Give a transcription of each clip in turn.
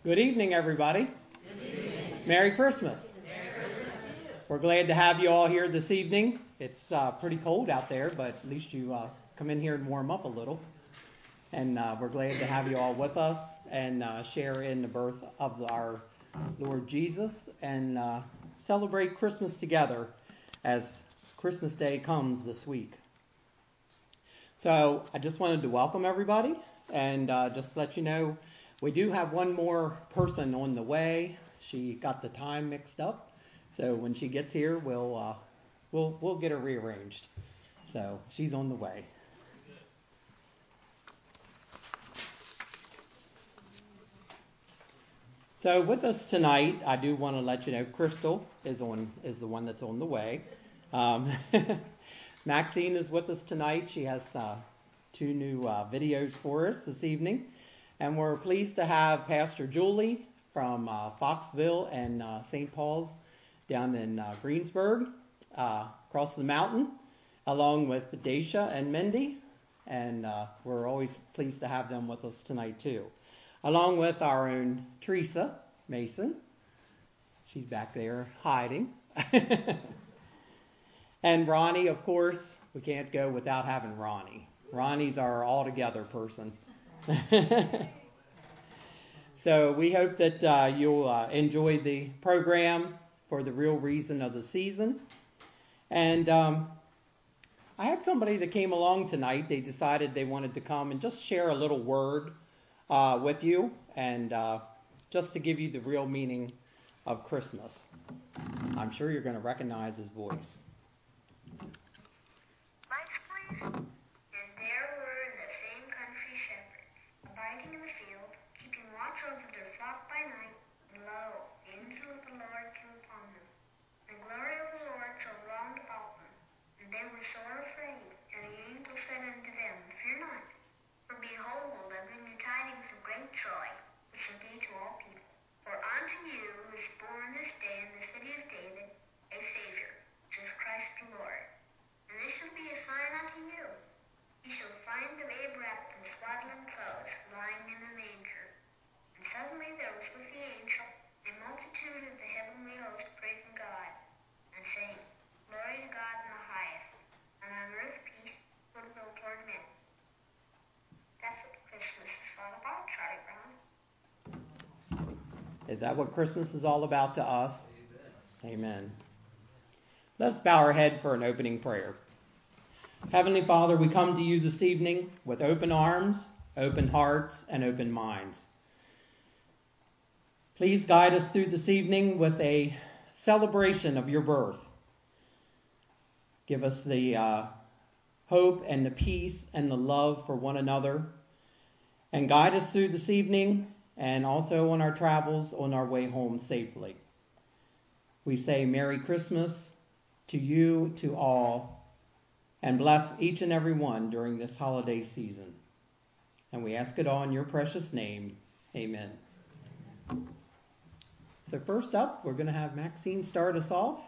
Good evening, everybody. Good evening. Merry Christmas. Merry Christmas. We're glad to have you all here this evening. It's pretty cold out there, but at least you come in here and warm up a little. And we're glad to have you all with us and share in the birth of our Lord Jesus and celebrate Christmas together as Christmas Day comes this week. So I just wanted to welcome everybody and just let you know we do have one more person on the way. She got the time mixed up, so when she gets here, we'll get her rearranged. So she's on the way. So with us tonight, I do want to let you know Crystal is the one that's on the way. Maxine is with us tonight. She has two new videos for us this evening. And we're pleased to have Pastor Julie from Foxville and St. Paul's down in Greensburg, across the mountain, along with Dacia and Mindy. And we're always pleased to have them with us tonight, too. Along with our own Teresa Mason. She's back there hiding. And Ronnie, of course, we can't go without having Ronnie. Ronnie's our all-together person. So we hope that you'll enjoy the program for the real reason of the season. And I had somebody that came along tonight. They decided they wanted to come and just share a little word with you and just to give you the real meaning of Christmas. I'm sure you're going to recognize his voice. Lights, please. And there were in the same country shepherds, abiding in the field, keeping watch over their flock by night. And lo, the angel of the Lord came upon them. The glory of the Lord shone round about them. And they were sore afraid. And the angel said unto them, Fear not, for behold, I bring you tidings of great joy, which shall be to all people. For unto you is born this day in the city of David a Savior, which is Christ the Lord. And this shall be a sign unto you. You shall find the babe wrapped in swaddling clothes, lying in a manger. And suddenly there was with the angel a multitude of the heavenly host praising God, and saying, Glory to God in the highest, and on earth peace, goodwill toward men. That's what Christmas is all about, Charlie Brown. Is that what Christmas is all about to us? Amen. Let's bow our head for an opening prayer. Heavenly Father, we come to you this evening with open arms, open hearts, and open minds. Please guide us through this evening with a celebration of your birth. Give us the hope and the peace and the love for one another. And guide us through this evening and also on our travels on our way home safely. We say Merry Christmas to you, to all, and bless each and every one during this holiday season. And we ask it all in your precious name. Amen. So first up, we're going to have Maxine start us off.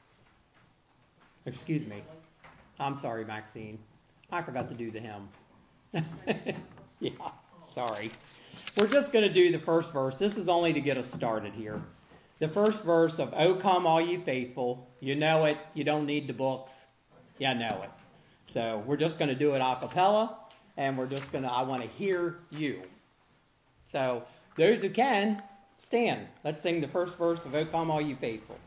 Excuse me. I'm sorry, Maxine. I forgot to do the hymn. Yeah, sorry. We're just going to do the first verse. This is only to get us started here. The first verse of O Come All Ye Faithful. You know it. You don't need the books. You know it. So we're just going to do it a cappella, and I want to hear you. So those who can, stand. Let's sing the first verse of O Come All Ye Faithful.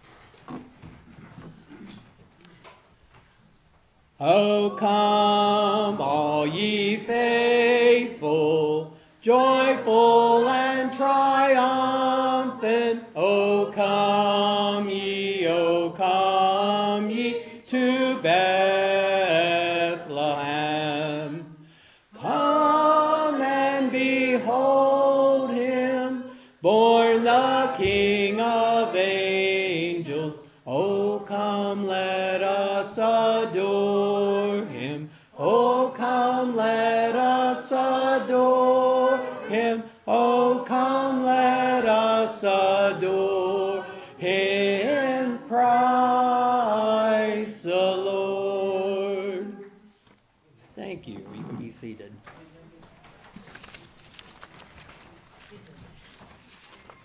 O come all ye faithful, joyful and triumphant. O come ye to Bethlehem. Come and behold him, born the King of angels. O come, let us adore him. O come, let us adore him. O come, let us adore him, Christ the Lord. Thank you. You can be seated.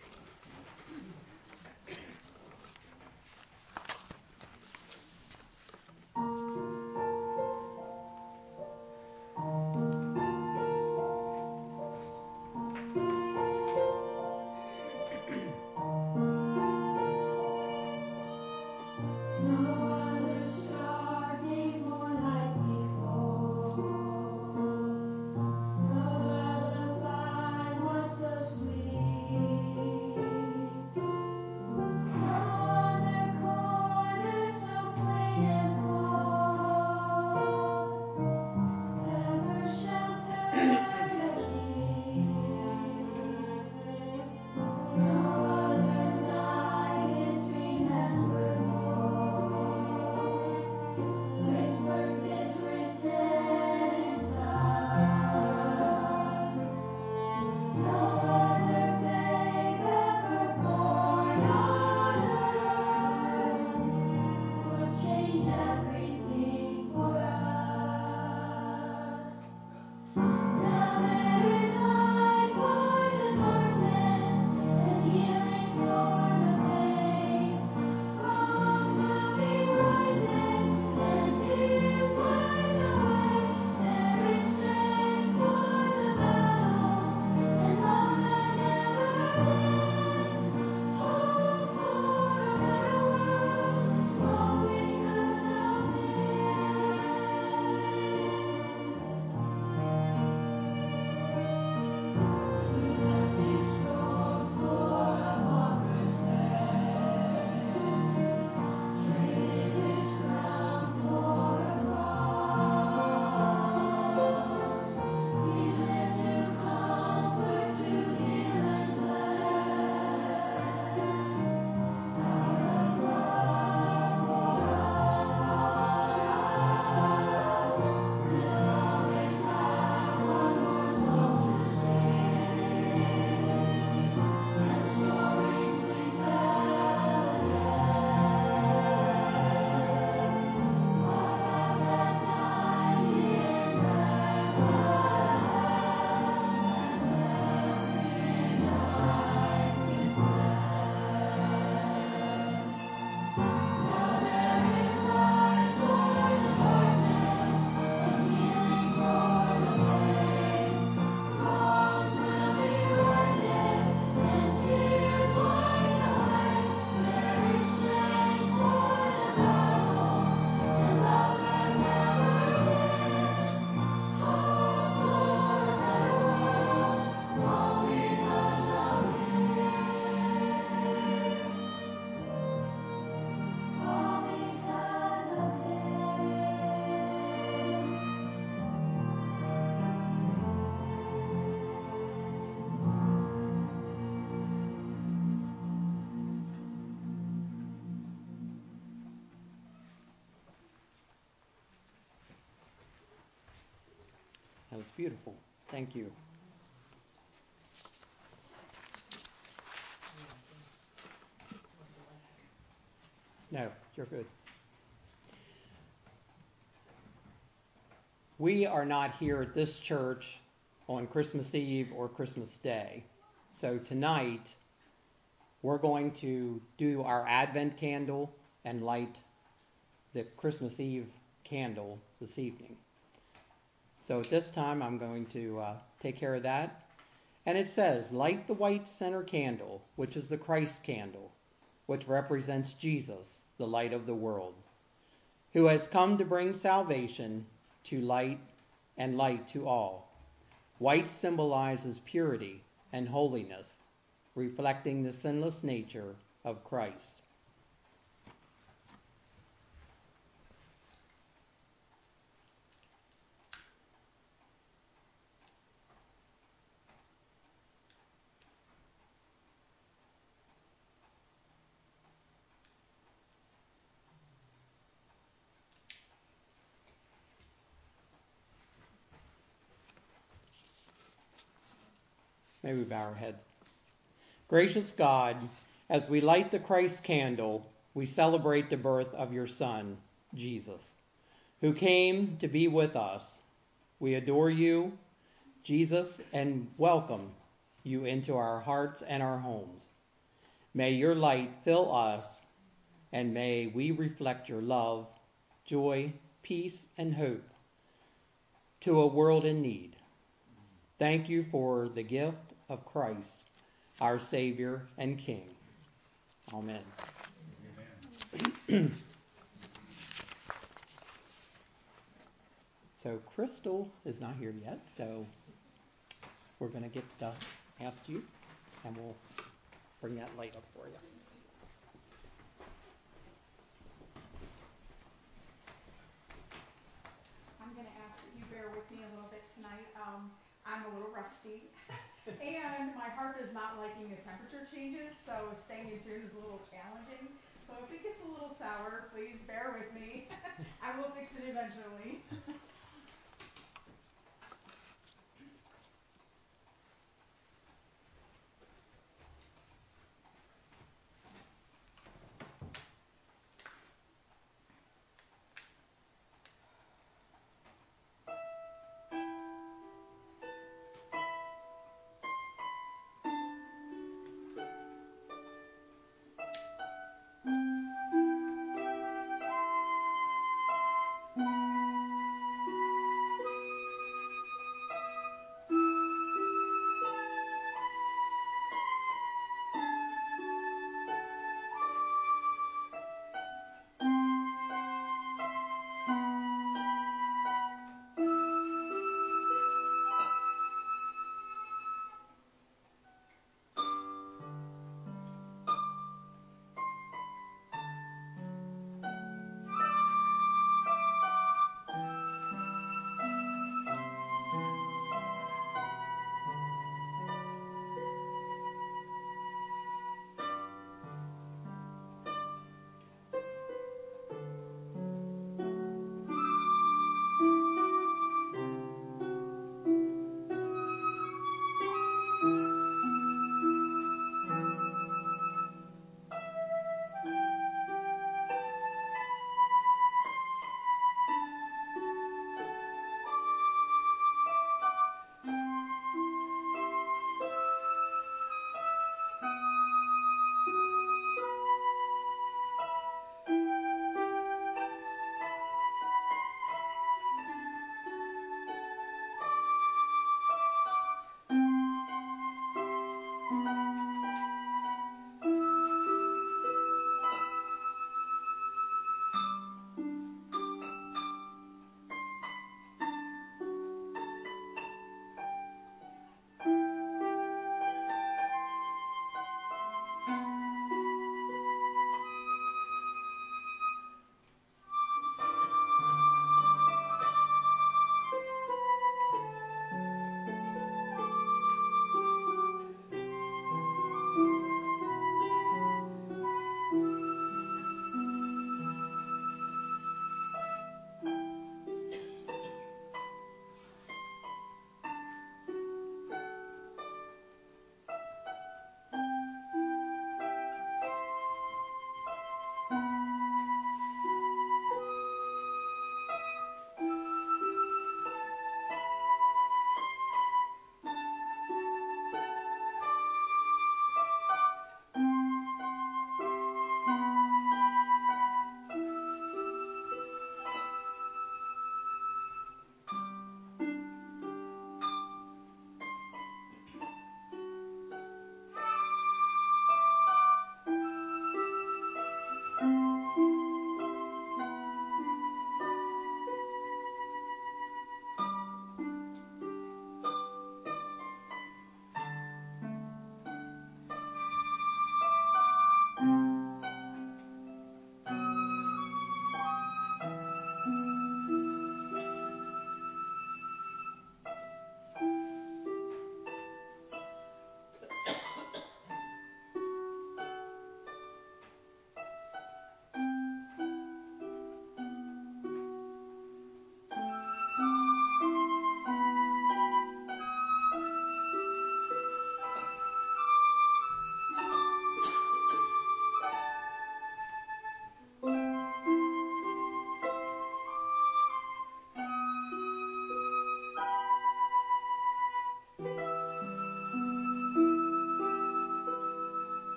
That was beautiful. Thank you. No, you're good. We are not here at this church on Christmas Eve or Christmas Day. So tonight, we're going to do our Advent candle and light the Christmas Eve candle this evening. So at this time, I'm going to take care of that. And it says, light the white center candle, which is the Christ candle, which represents Jesus, the light of the world, who has come to bring salvation to light and light to all. White symbolizes purity and holiness, reflecting the sinless nature of Christ. May we bow our heads. Gracious God, as we light the Christ candle, we celebrate the birth of your Son, Jesus, who came to be with us. We adore you, Jesus, and welcome you into our hearts and our homes. May your light fill us, and may we reflect your love, joy, peace, and hope to a world in need. Thank you for the gift of Christ, our Savior and King. Amen. Amen. So Crystal is not here yet, so we're going to get asked you, and we'll bring that light up for you. I'm going to ask that you bear with me a little bit tonight. I'm a little rusty, and my heart is not liking the temperature changes, so staying in tune is a little challenging. So if it gets a little sour, please bear with me. I will fix it eventually.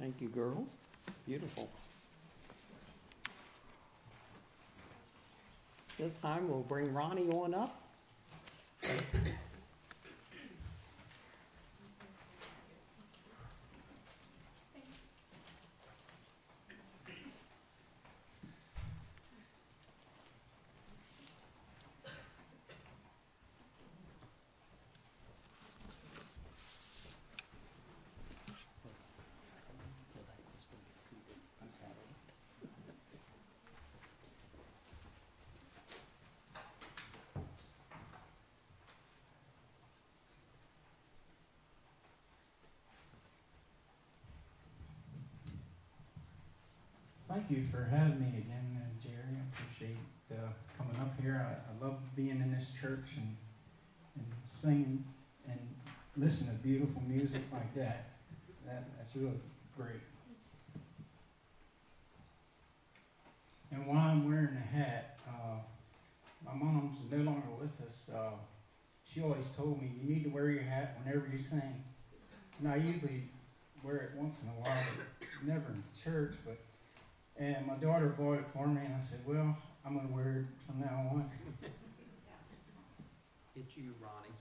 Thank you, girls. Beautiful. This time we'll bring Ronnie on up. Thank you for having me again, Jerry. I appreciate coming up here. I love being in this church and singing and listening to beautiful music like that. That's really great. And while I'm wearing the hat, my mom's no longer with us. She always told me, you need to wear your hat whenever you sing. And I usually wear it once in a while, but never in church. And my daughter bought it for me, and I said, well, I'm going to wear it from now on. It's you, Ronnie.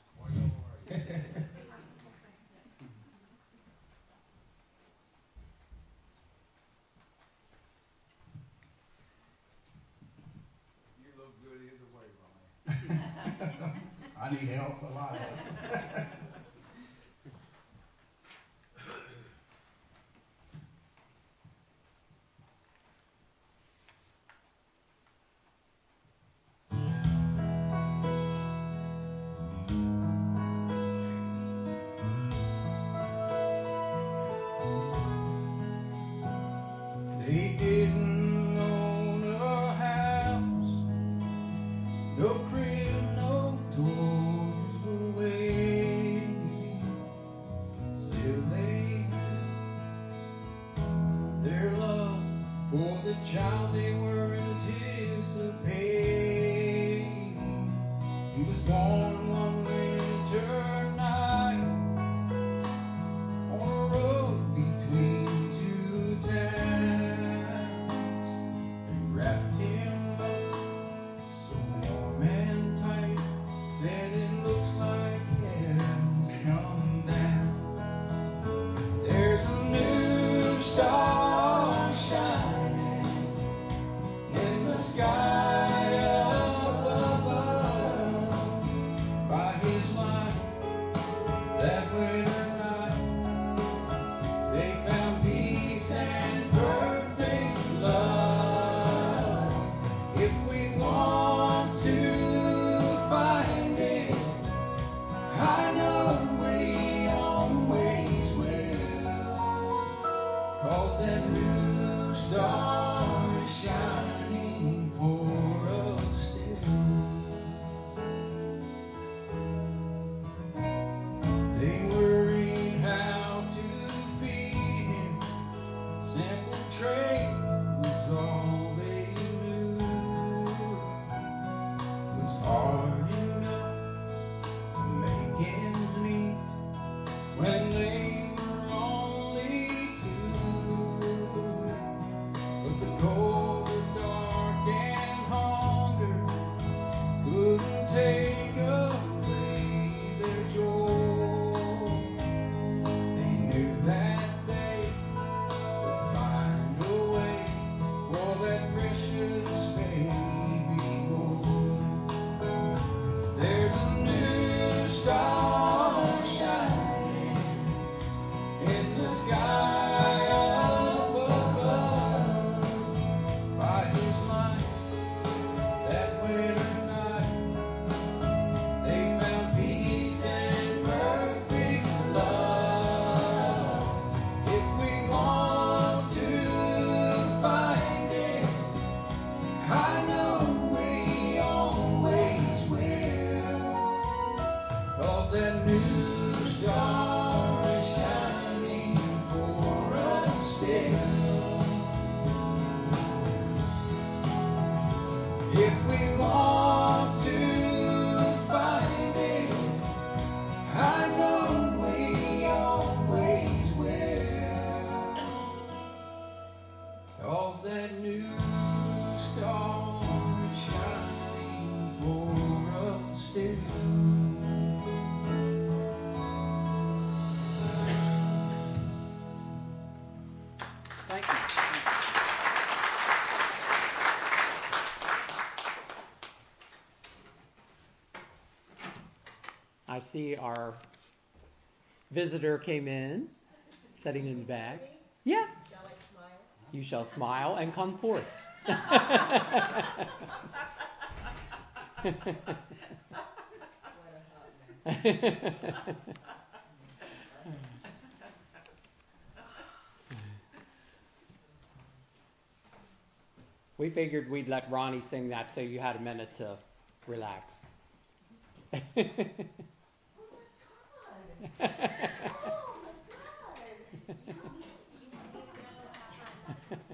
You look good either way, Ronnie. I need help, a lot of help. They didn't own a house, no crib, no doors were waiting. Still they had their love for the child they were anticipating. He was born one winter night on a road between two towns. Wrapped him up so warm and I see our visitor came in, sitting in the back. Yeah. Shall I smile? You shall smile and come forth. What a hot man. We figured we'd let Ronnie sing that so you had a minute to relax. Oh my God! Oh my God! You want me to go have my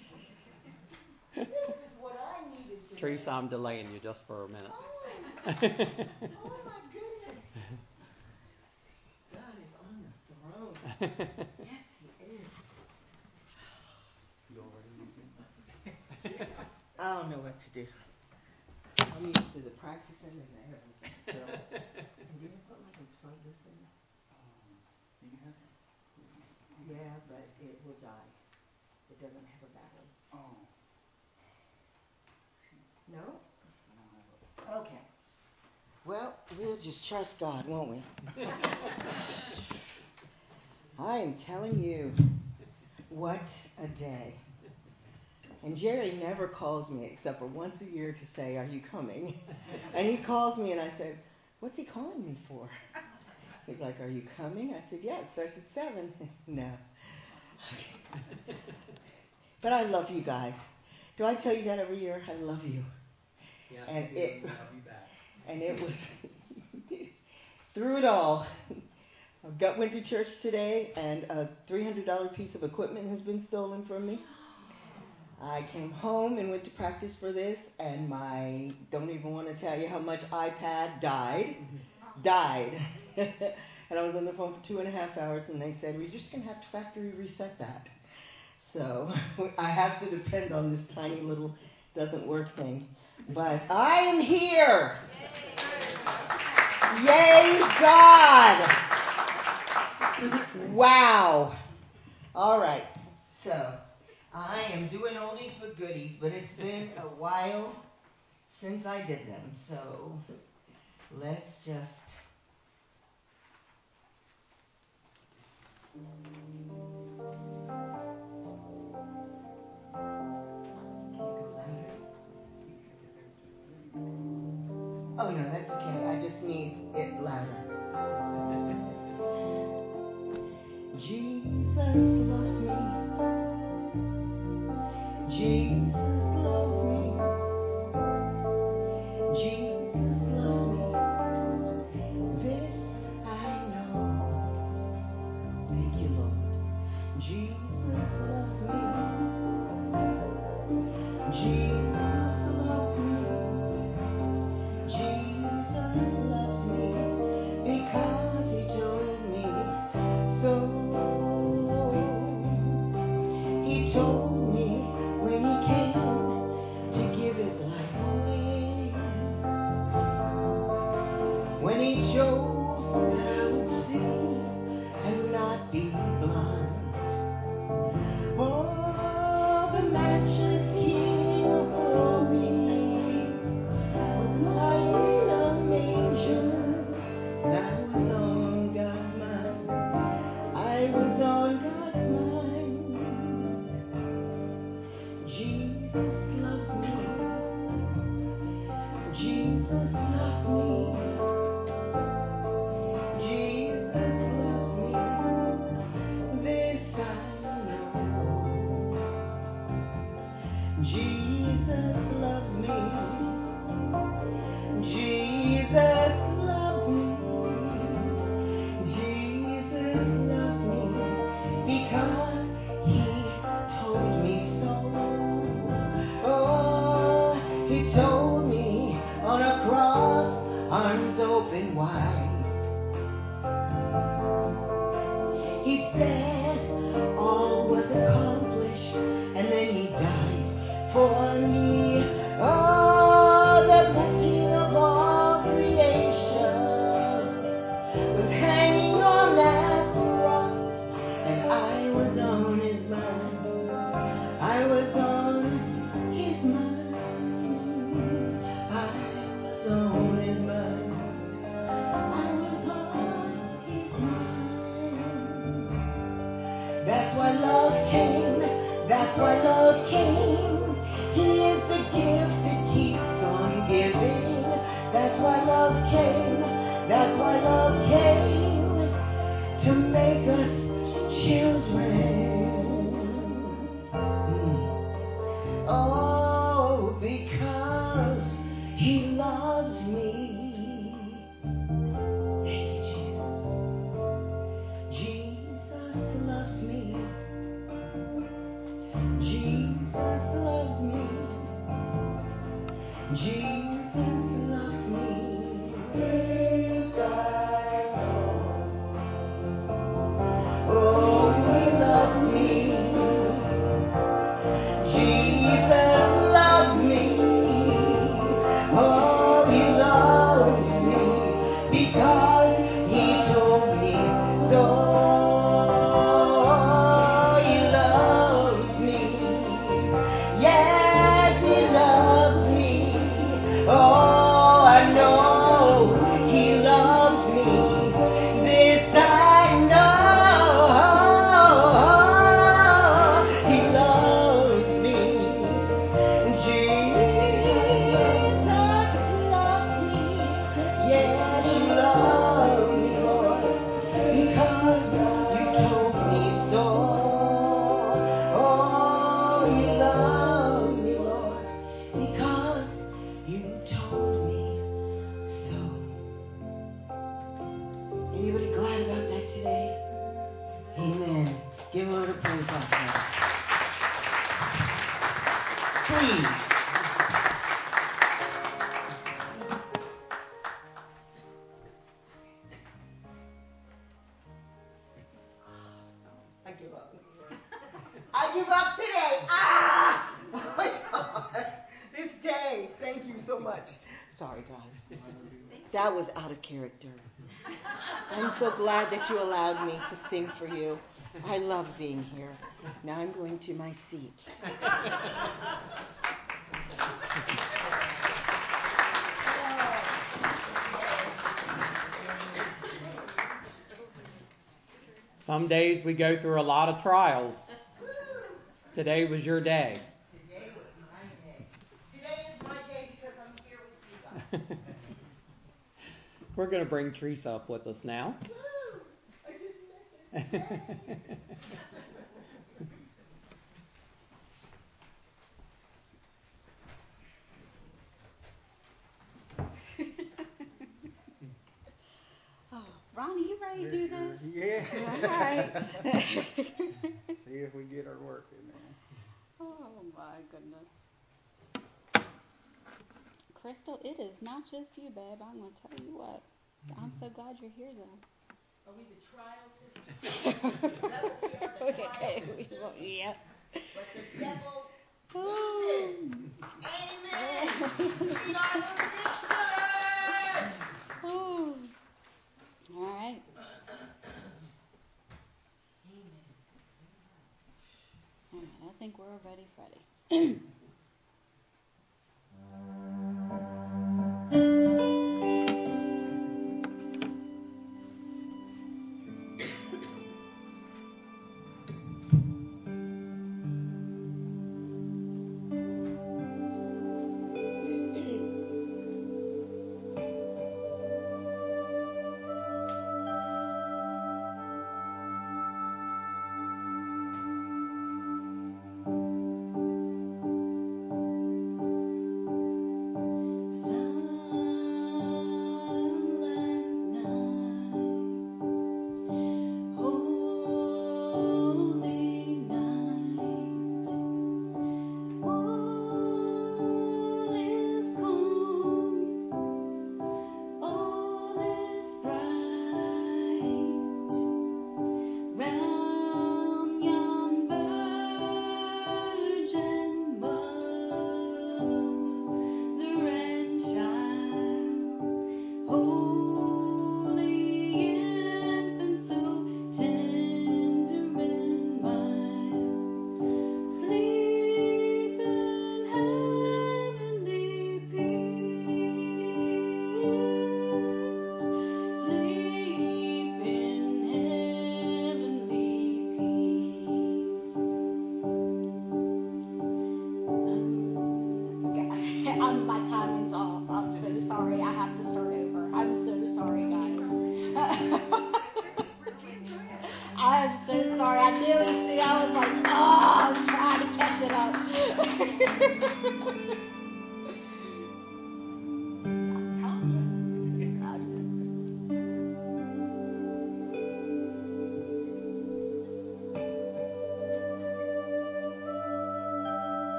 This is what I needed today. Teresa, I'm delaying you just for a minute. Oh my goodness. God is on the throne. Yes, he is. You already I don't know what to do. I'm used to the practicing and the everything. So, and you know something? I can plug this in. Do you have it? Yeah, but it will die. It doesn't have a battery. Oh, No? I don't have it. Okay. Well, we'll just trust God, won't we? I am telling you, what a day. And Jerry never calls me except for once a year to say, are you coming? And he calls me and I said, what's he calling me for? He's like, are you coming? I said, yeah, it starts at 7. No. But I love you guys. Do I tell you that every year? I love you. Yes, And we it- love you back. And it was, through it all, I went to church today and a $300 piece of equipment has been stolen from me. I came home and went to practice for this, and don't even want to tell you how much iPad died. And I was on the phone for 2.5 hours, and they said, we're just going to have to factory reset that. So I have to depend on this tiny little doesn't work thing. But I am here. Yay, God. Wow. All right. So I am doing oldies but goodies, but it's been a while since I did them. So let's just... Oh, no, that's okay. I just need it louder. Jesus loves me. Jesus loves me. Jesus loves me. This I know. Thank you, Lord. Jesus loves me. Jesus loves me. Jesus loves me because he told me so. He told me when he came to give his life away. When he chose that I would see and not be blind. Oh, the matchless King of glory was lying in a manger, and I was on God's mind. I was on God's mind. Jesus loves me. Jesus loves me. Jesus loves me. This I know. Jesus loves me. Jesus loves me. Jesus loves me because he told me so. Oh, he told me on a cross, arms open wide. He said all was accomplished, and then he died for me. Oh, the making of all creation was hanging on that cross, and I was on his mind. I was on his mind. I was on his mind. I love came. That's why love came to make us children. Oh, because he loves me. Thank you, Jesus. Jesus loves me. Jesus loves me. Jesus loves me. This I know. Oh, he loves me. Jesus loves me. Oh, he loves me because he told me so. He loves me. Yes, he loves me. Oh, I know he loves me. This I know. He loves me. Jesus loves me. Yes, you love me, Lord, because you told me so. Oh, you love me, Lord, because you told me so. Anybody glad about that today? Amen. Give a little praise out there. Please. I give up. I give up today. Ah! Oh my God. This day. Thank you so much. Sorry, guys. That was out of character. I'm so glad that you allowed me to sing for you. I love being here. Now I'm going to my seat. Some days we go through a lot of trials. Today was your day. Today was my day. Today is my day because I'm here with you guys. We're going to bring Teresa up with us now. Woo! I didn't miss it. Oh, Ronnie, you ready to do this? Yeah. All right. See if we get her working now. Oh my goodness. Crystal, it is not just you, babe. I'm gonna tell you what. I'm so glad you're here though. Are we the trial sisters? Is that what we are, the trial sisters? Yep. But the devil loses. Amen. We are the victors. Oh. All right. Amen. All right. I think we're ready, Freddie.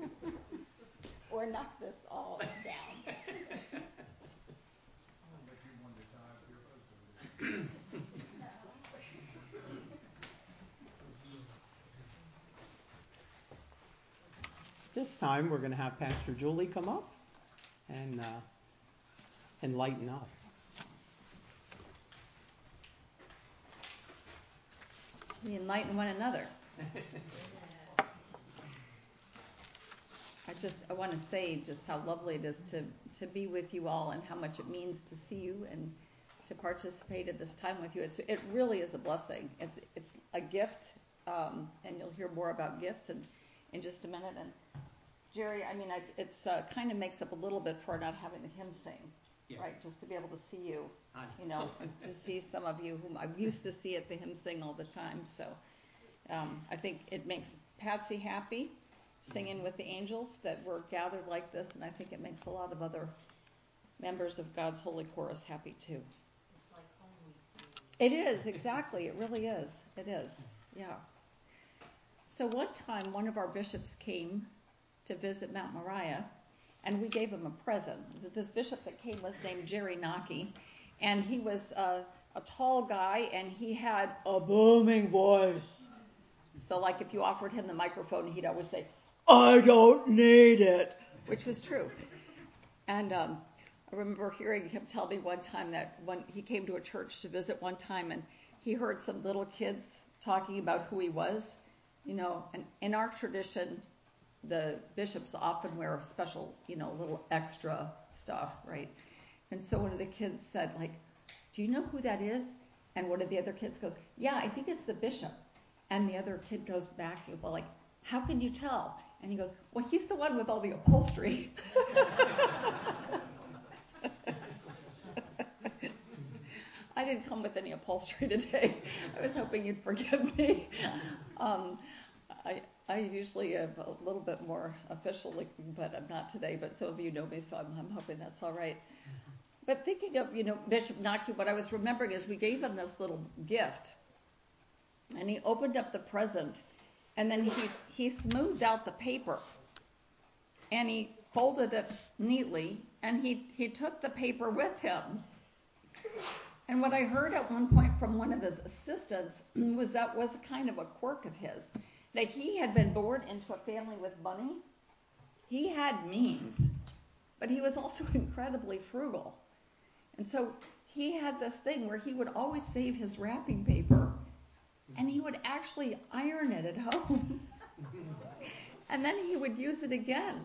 Or knock this all down. I'll make you one to tie up your husband. This time we're going to have Pastor Julie come up and enlighten us. We enlighten one another. I want to say just how lovely it is to be with you all and how much it means to see you and to participate at this time with you. It really is a blessing. It's a gift, and you'll hear more about gifts in just a minute. And Jerry, I mean, it's kind of makes up a little bit for not having the hymn sing, right? Just to be able to see you, and to see some of you whom I used to see at the hymn sing all the time. So I think it makes Patsy happy singing with the angels that we're gathered like this, and I think it makes a lot of other members of God's Holy Chorus happy too. It's like home week. It is, exactly. It really is. It is, yeah. So one time, one of our bishops came to visit Mount Moriah, and we gave him a present. This bishop that came was named Jerry Nockey, and he was a tall guy, and he had a booming voice. So like if you offered him the microphone, he'd always say, "I don't need it," which was true. And I remember hearing him tell me one time that when he came to a church to visit one time, and he heard some little kids talking about who he was, and in our tradition, the bishops often wear a special, little extra stuff, right? And so one of the kids said, like, "Do you know who that is?" And one of the other kids goes, "Yeah, I think it's the bishop." And the other kid goes back, well, like, "How can you tell?" And he goes, "Well, he's the one with all the upholstery." I didn't come with any upholstery today. I was hoping you'd forgive me. I usually am a little bit more official looking, but I'm not today. But some of you know me, so I'm hoping that's all right. But thinking of, Bishop Nockey, what I was remembering is we gave him this little gift. And he opened up the present, and then he smoothed out the paper. And he folded it neatly, and he took the paper with him. And what I heard at one point from one of his assistants was that was kind of a quirk of his. That he had been born into a family with money. He had means, but he was also incredibly frugal. And so he had this thing where he would always save his wrapping paper, and he would actually iron it at home. And then he would use it again.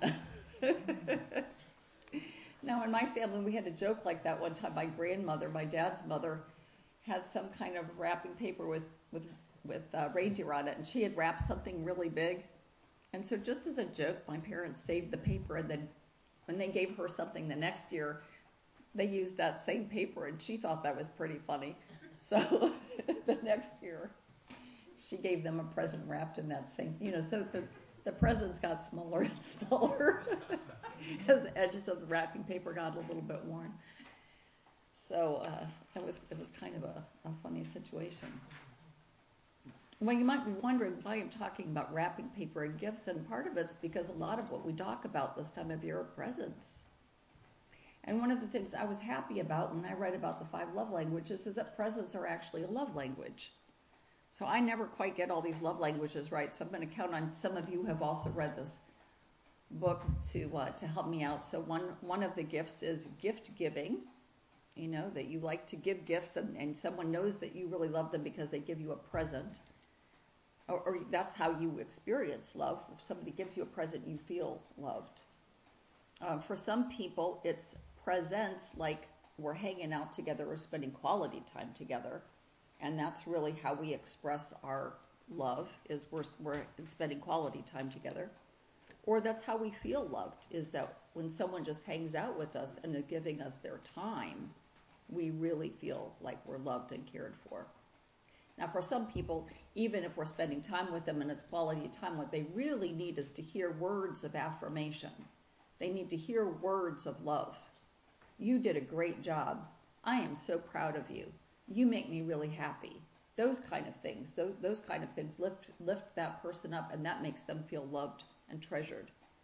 Now, in my family, we had a joke like that one time. My grandmother, my dad's mother, had some kind of wrapping paper with reindeer on it, and she had wrapped something really big. And so just as a joke, my parents saved the paper, and then when they gave her something the next year, they used that same paper, and she thought that was pretty funny. So the next year, she gave them a present wrapped in that same, so the presents got smaller and smaller as the edges of the wrapping paper got a little bit worn. So it was kind of a funny situation. Well, you might be wondering why I'm talking about wrapping paper and gifts, and part of it's because a lot of what we talk about this time of year are presents. And one of the things I was happy about when I read about the 5 love languages is that presents are actually a love language. So I never quite get all these love languages right, so I'm going to count on some of you who have also read this book to help me out. So one of the gifts is gift giving, that you like to give gifts, and someone knows that you really love them because they give you a present. Or that's how you experience love. If somebody gives you a present, you feel loved. For some people, it's presents, like we're hanging out together or spending quality time together. And that's really how we express our love, is we're spending quality time together. Or that's how we feel loved, is that when someone just hangs out with us and is giving us their time, we really feel like we're loved and cared for. Now, for some people, even if we're spending time with them and it's quality time, what they really need is to hear words of affirmation. They need to hear words of love. "You did a great job. I am so proud of you. You make me really happy." Those kind of things, those kind of things lift that person up, and that makes them feel loved and treasured.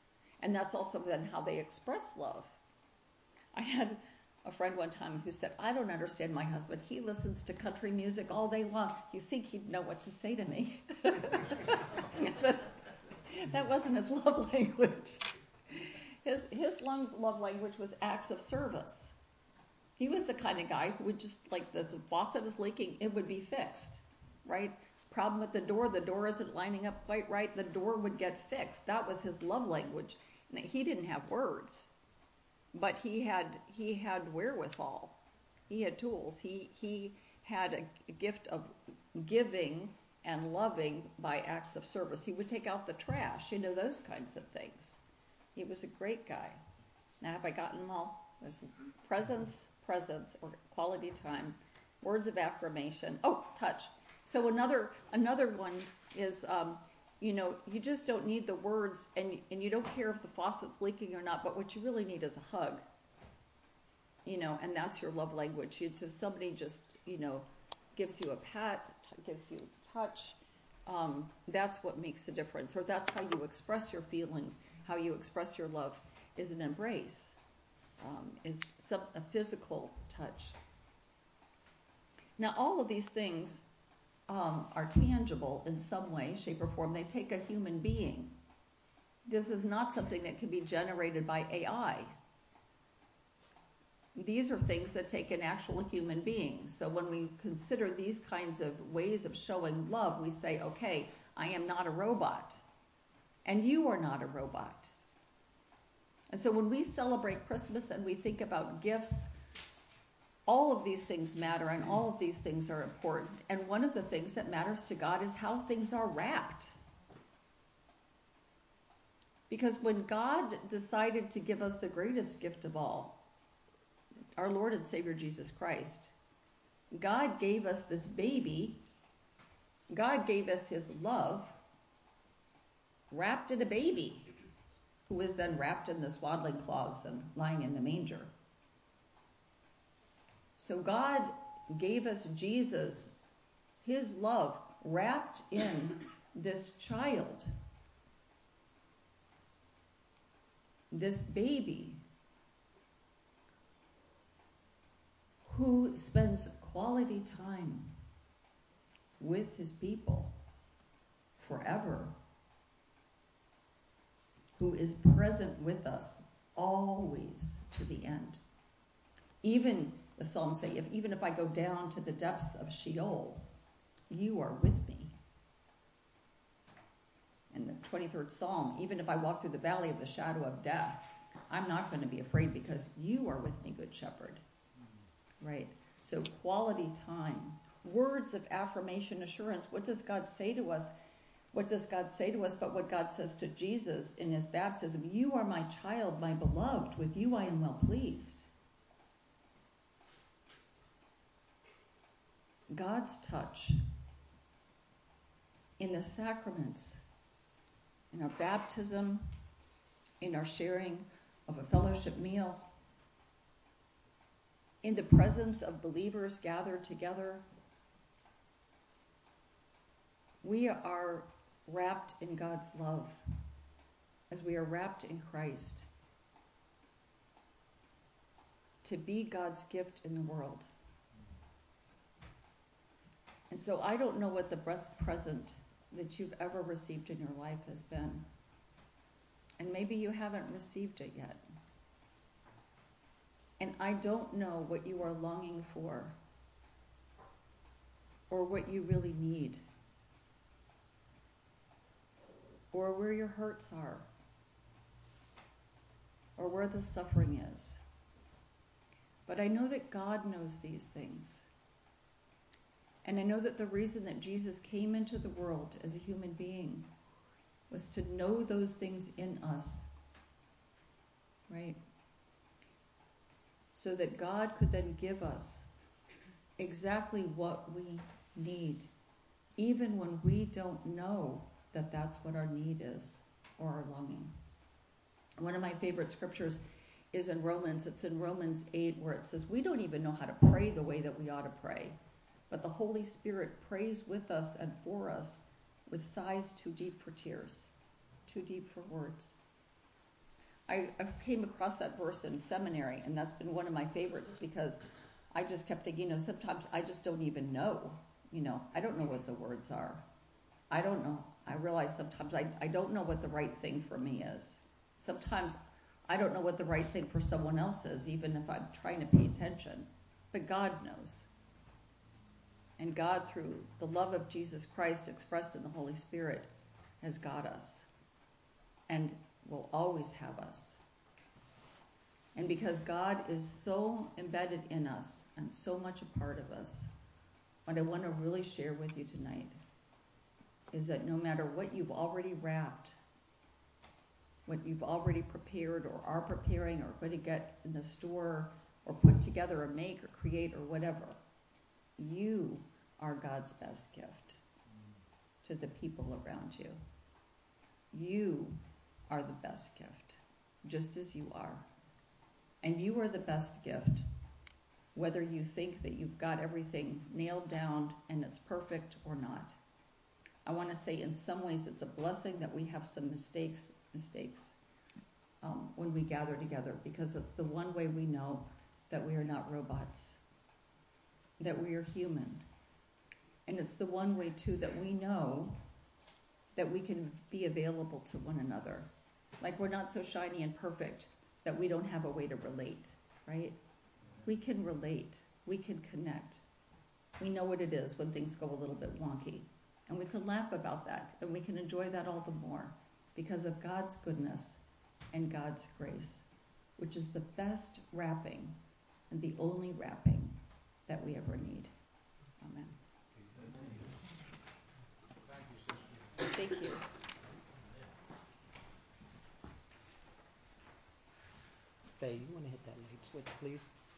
And that's also then how they express love. I had a friend one time who said, I don't understand my husband. He listens to country music all day long. You think he'd know what to say to me. That wasn't his love language. His love language was acts of service. He was the kind of guy who would just, like, the faucet is leaking, it would be fixed, right? Problem with the door isn't lining up quite right, the door would get fixed. That was his love language. He didn't have words, but he had wherewithal. He had tools. He had a gift of giving and loving by acts of service. He would take out the trash, those kinds of things. He was a great guy. Now, have I gotten them all? There's presence, or quality time, words of affirmation. Oh, touch. So another one is, you just don't need the words, and you don't care if the faucet's leaking or not, but what you really need is a hug. And that's your love language. If somebody just, gives you a pat, gives you a touch, that's what makes a difference. Or that's how you express your feelings, how you express your love is an embrace, is a physical touch. Now, all of these things are tangible in some way, shape, or form. They take a human being. This is not something that can be generated by AI. These are things that take an actual human being. So when we consider these kinds of ways of showing love, we say, okay, I am not a robot, and you are not a robot. And so when we celebrate Christmas and we think about gifts, all of these things matter, and all of these things are important. And one of the things that matters to God is how things are wrapped. Because when God decided to give us the greatest gift of all, our Lord and Savior Jesus Christ, God gave us this baby. God gave us his love wrapped in a baby, who was then wrapped in the swaddling cloths and lying in the manger. So God gave us Jesus, his love, wrapped in this child, this baby, who spends quality time with his people forever, who is present with us always to the end. Even the Psalms say, even if I go down to the depths of Sheol, you are with me. In the 23rd Psalm, even if I walk through the valley of the shadow of death, I'm not going to be afraid because you are with me, Good Shepherd. Right? So quality time, words of affirmation, assurance. What does God say to us? What does God say to us but what God says to Jesus in his baptism? You are my child, my beloved. With you I am well pleased. God's touch in the sacraments, in our baptism, in our sharing of a fellowship meal, in the presence of believers gathered together, we are wrapped in God's love as we are wrapped in Christ to be God's gift in the world. And so I don't know what the best present that you've ever received in your life has been. And maybe you haven't received it yet. And I don't know what you are longing for or what you really need or where your hurts are or where the suffering is. But I know that God knows these things. And I know that the reason that Jesus came into the world as a human being was to know those things in us, right? So that God could then give us exactly what we need, even when we don't know that that's what our need is or our longing. One of my favorite scriptures is in Romans. It's in Romans 8 where it says, we don't even know how to pray the way that we ought to pray, but the Holy Spirit prays with us and for us with sighs too deep for tears, too deep for words. I came across that verse in seminary, and that's been one of my favorites because I just kept thinking, sometimes I just don't even know. I don't know what the words are. I don't know. I realize sometimes I don't know what the right thing for me is. Sometimes I don't know what the right thing for someone else is, even if I'm trying to pay attention. But God knows. And God, through the love of Jesus Christ expressed in the Holy Spirit, has got us and will always have us. And because God is so embedded in us and so much a part of us, what I want to really share with you tonight is that no matter what you've already wrapped, what you've already prepared or are preparing or going to get in the store or put together or make or create or whatever, you are God's best gift to the people around you. You are the best gift, just as you are. And you are the best gift, whether you think that you've got everything nailed down and it's perfect or not. I want to say in some ways it's a blessing that we have some mistakes when we gather together, because it's the one way we know that we are not robots, that we are human. And it's the one way, too, that we know that we can be available to one another. Like we're not so shiny and perfect that we don't have a way to relate, right? We can relate. We can connect. We know what it is when things go a little bit wonky. And we can laugh about that. And we can enjoy that all the more because of God's goodness and God's grace, which is the best wrapping and the only wrapping that we ever need. Amen. Thank you. Faye, you want to hit that light switch, please?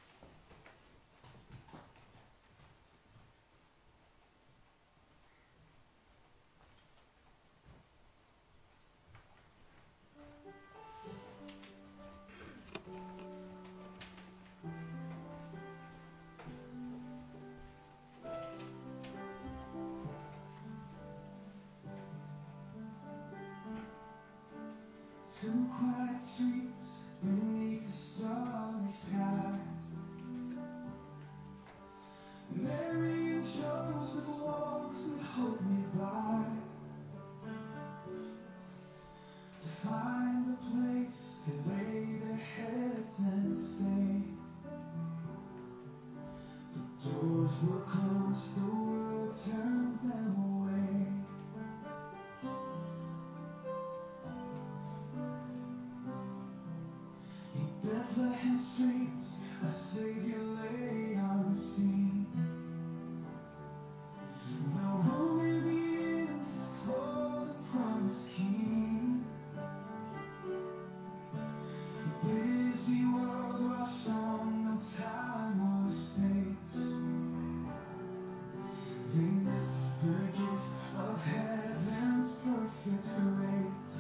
Two quiet streets beneath the starry sky. Mary and Joseph walked with hope nearby to find the place to lay their heads and stay. The doors were closed, the world turned them away. In Bethlehem streets, a Savior lay unseen. The roaming begins for the promised King. The busy world rushed on, no time or space. They missed the gift of heaven's perfect grace.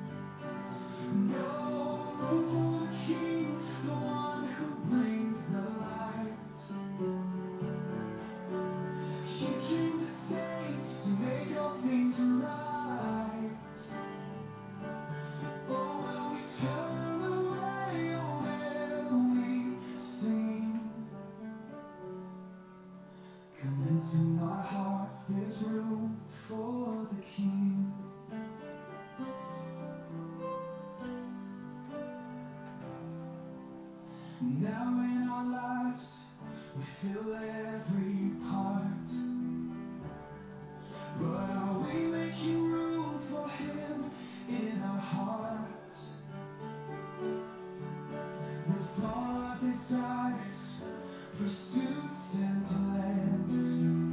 No room for the King, the one who brings the light. He came to save, to make all things right. Oh, will we turn away, or will we sing? Come into my heart, there's room for the King. Now in our lives, we fill every part. But are we making room for Him in our hearts? With all our desires, pursuits and plans,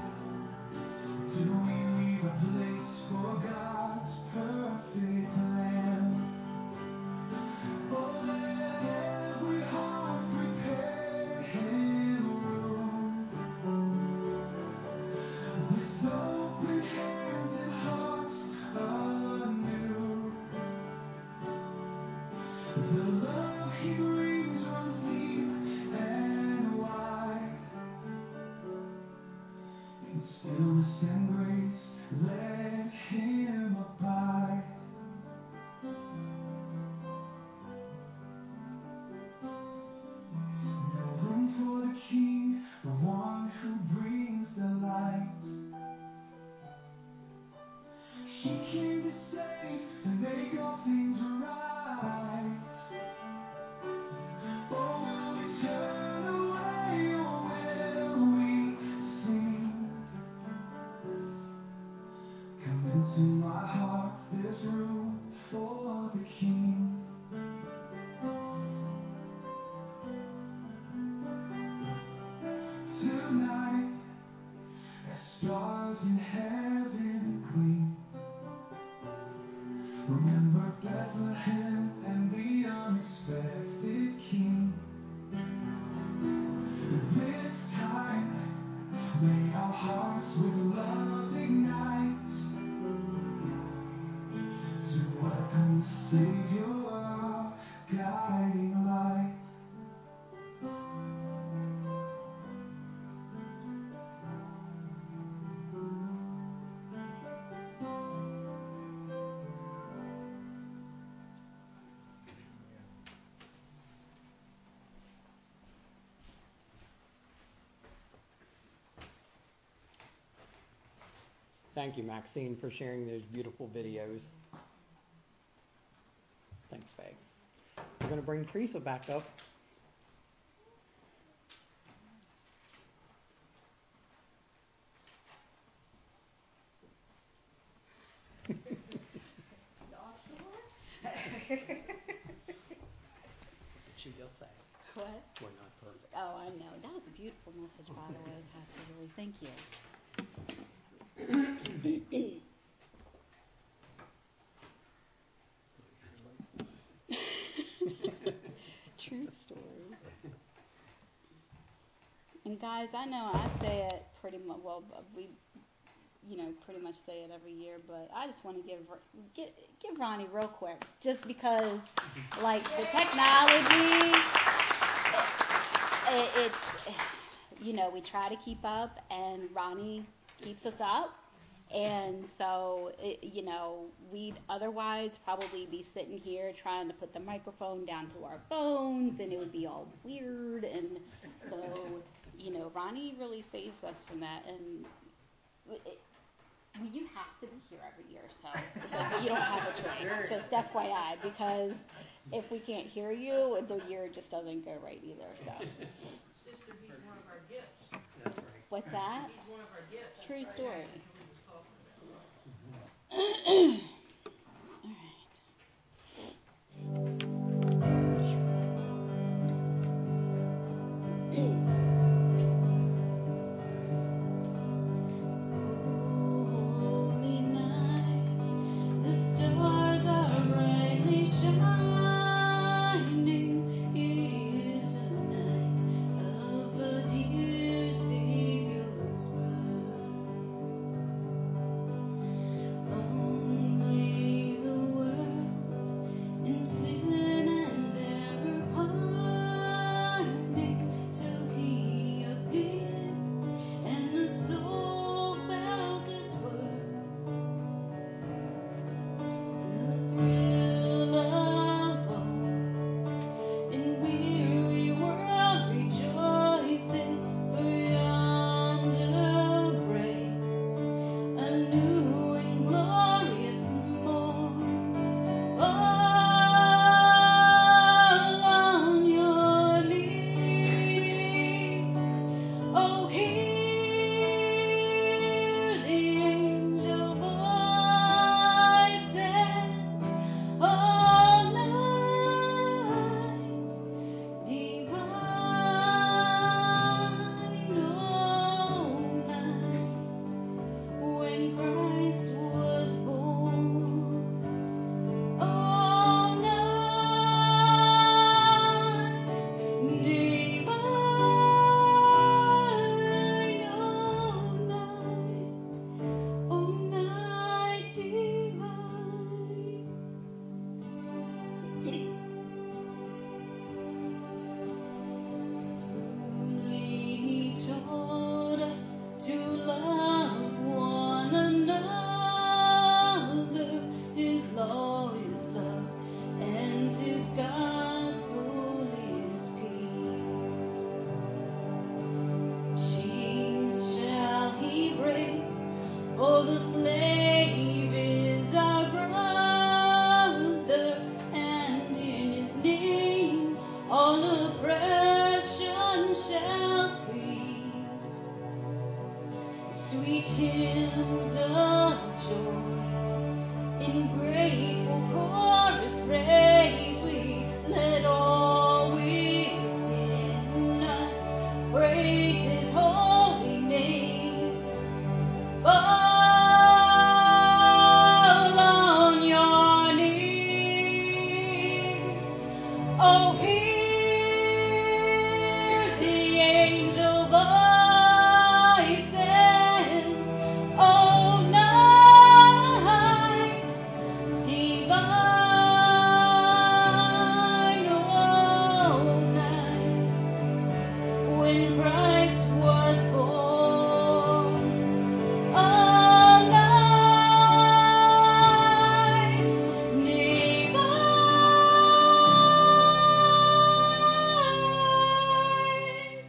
do we leave a place for God's perfect land? Oh, let every heart prepare Him room. With open hands and hearts anew, came to save, to make all things right. Oh, will we turn away or will we sing? Come into my heart, there's room for the King. Tonight, as stars in heaven gleam, remember Bethlehem and the unexpected King. This time, may our hearts with love ignite to welcome the Savior, our guiding light. Thank you, Maxine, for sharing those beautiful videos. Thanks, Faye. We're going to bring Teresa back up. She just say, What? we're not perfect. Oh, I know. That was a beautiful message, by the way, Pastor Julie. Thank you. True story. And guys, I know I say it pretty much. Well, we, pretty much say it every year. But I just want to give Ronnie real quick, just because, like the technology, it's we try to keep up, and Ronnie keeps us up. And so, we'd otherwise probably be sitting here trying to put the microphone down to our phones, and it would be all weird. And so, Ronnie really saves us from that. And you have to be here every year, so you don't have a choice. Just FYI, because if we can't hear you, the year just doesn't go right either. So. Sister, he's one of our gifts. That's right. What's that? He's one of our gifts. True story. That's what Julie was talking about. Holy night, the stars are brightly shining. It is a night of the dear Savior's birth. Only Oh, hear the angel voices. Oh, night divine. Oh, night when Christ was born. All night divine.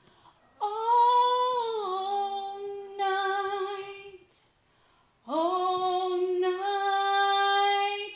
All night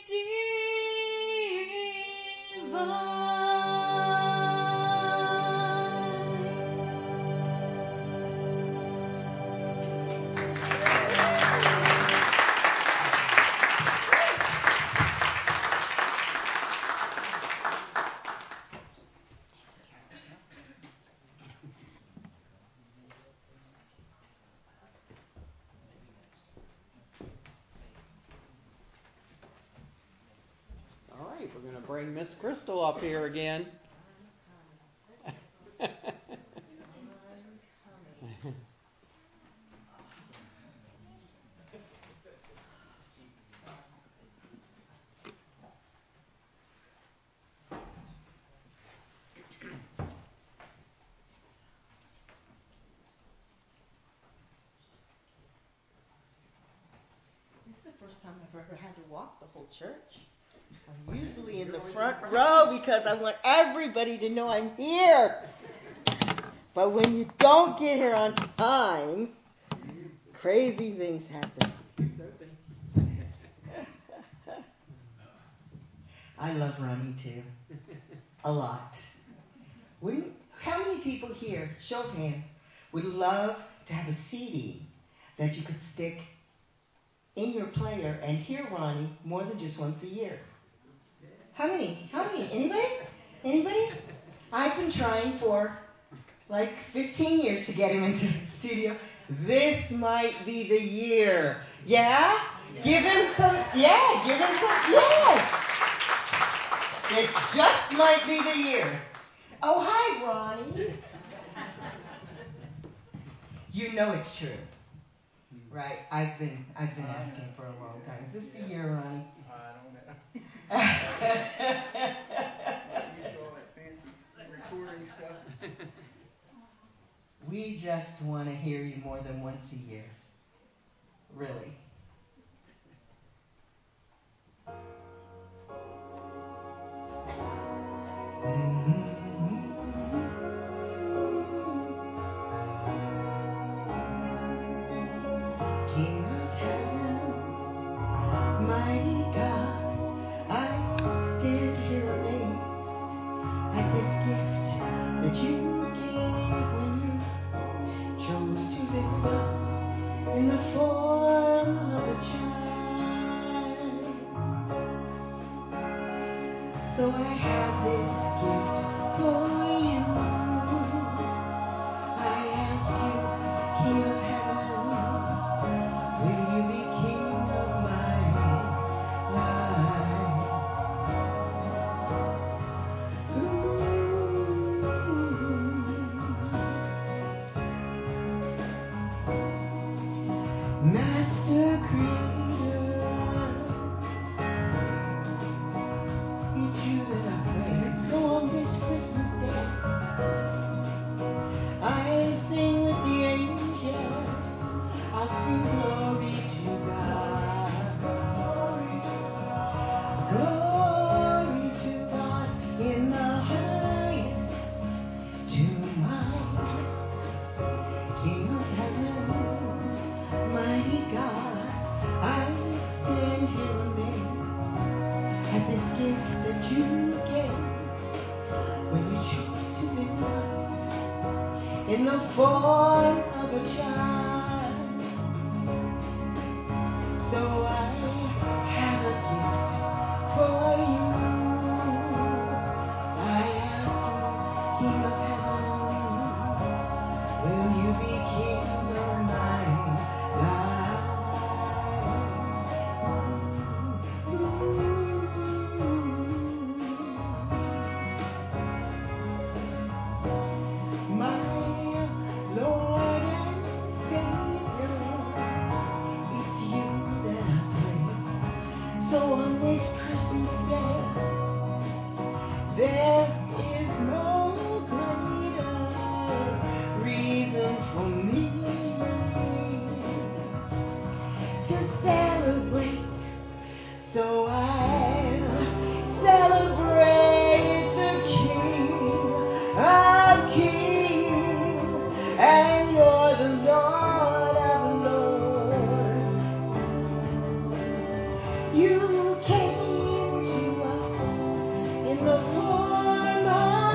All right, we're going to bring Miss Crystal up here again. This is the first time I've ever had to walk the whole church. I'm usually in the front row because I want everybody to know I'm here. But when you don't get here on time, crazy things happen. I love Ronnie too. A lot. How many people here, show of hands, would love to have a CD that you could stick in your player and hear Ronnie more than just once a year? How many? Anybody? I've been trying for like 15 years to get him into the studio. This might be the year. Yeah? Give him some. Yes. This just might be the year. Oh, hi, Ronnie. You know it's true. Right? I've been asking for a long time. Is this the year, Ronnie? I don't know. You saw that fancy recording stuff. We just want to hear you more than once a year. Really. King of heaven, mighty God, I stand here amazed at this gift that you gave when you chose to visit us in the form of a child. So I have this gift for you. I ask you, King of heaven, will you be king of my life? Master Creator, it's you that I pray. So on this Christmas day, I sing with the angels. I'll sing glory to God. Glory to God in the highest. To my King of heaven, mighty God, I stand here amazed at this gift that you gave when you chose to visit us in the form of a child. So I have a gift for you. I ask you, King of heaven, will you be king of my life? There is no greater reason for me to celebrate. So I'll celebrate the King of Kings, and you're the Lord of Lords. You came to us in the form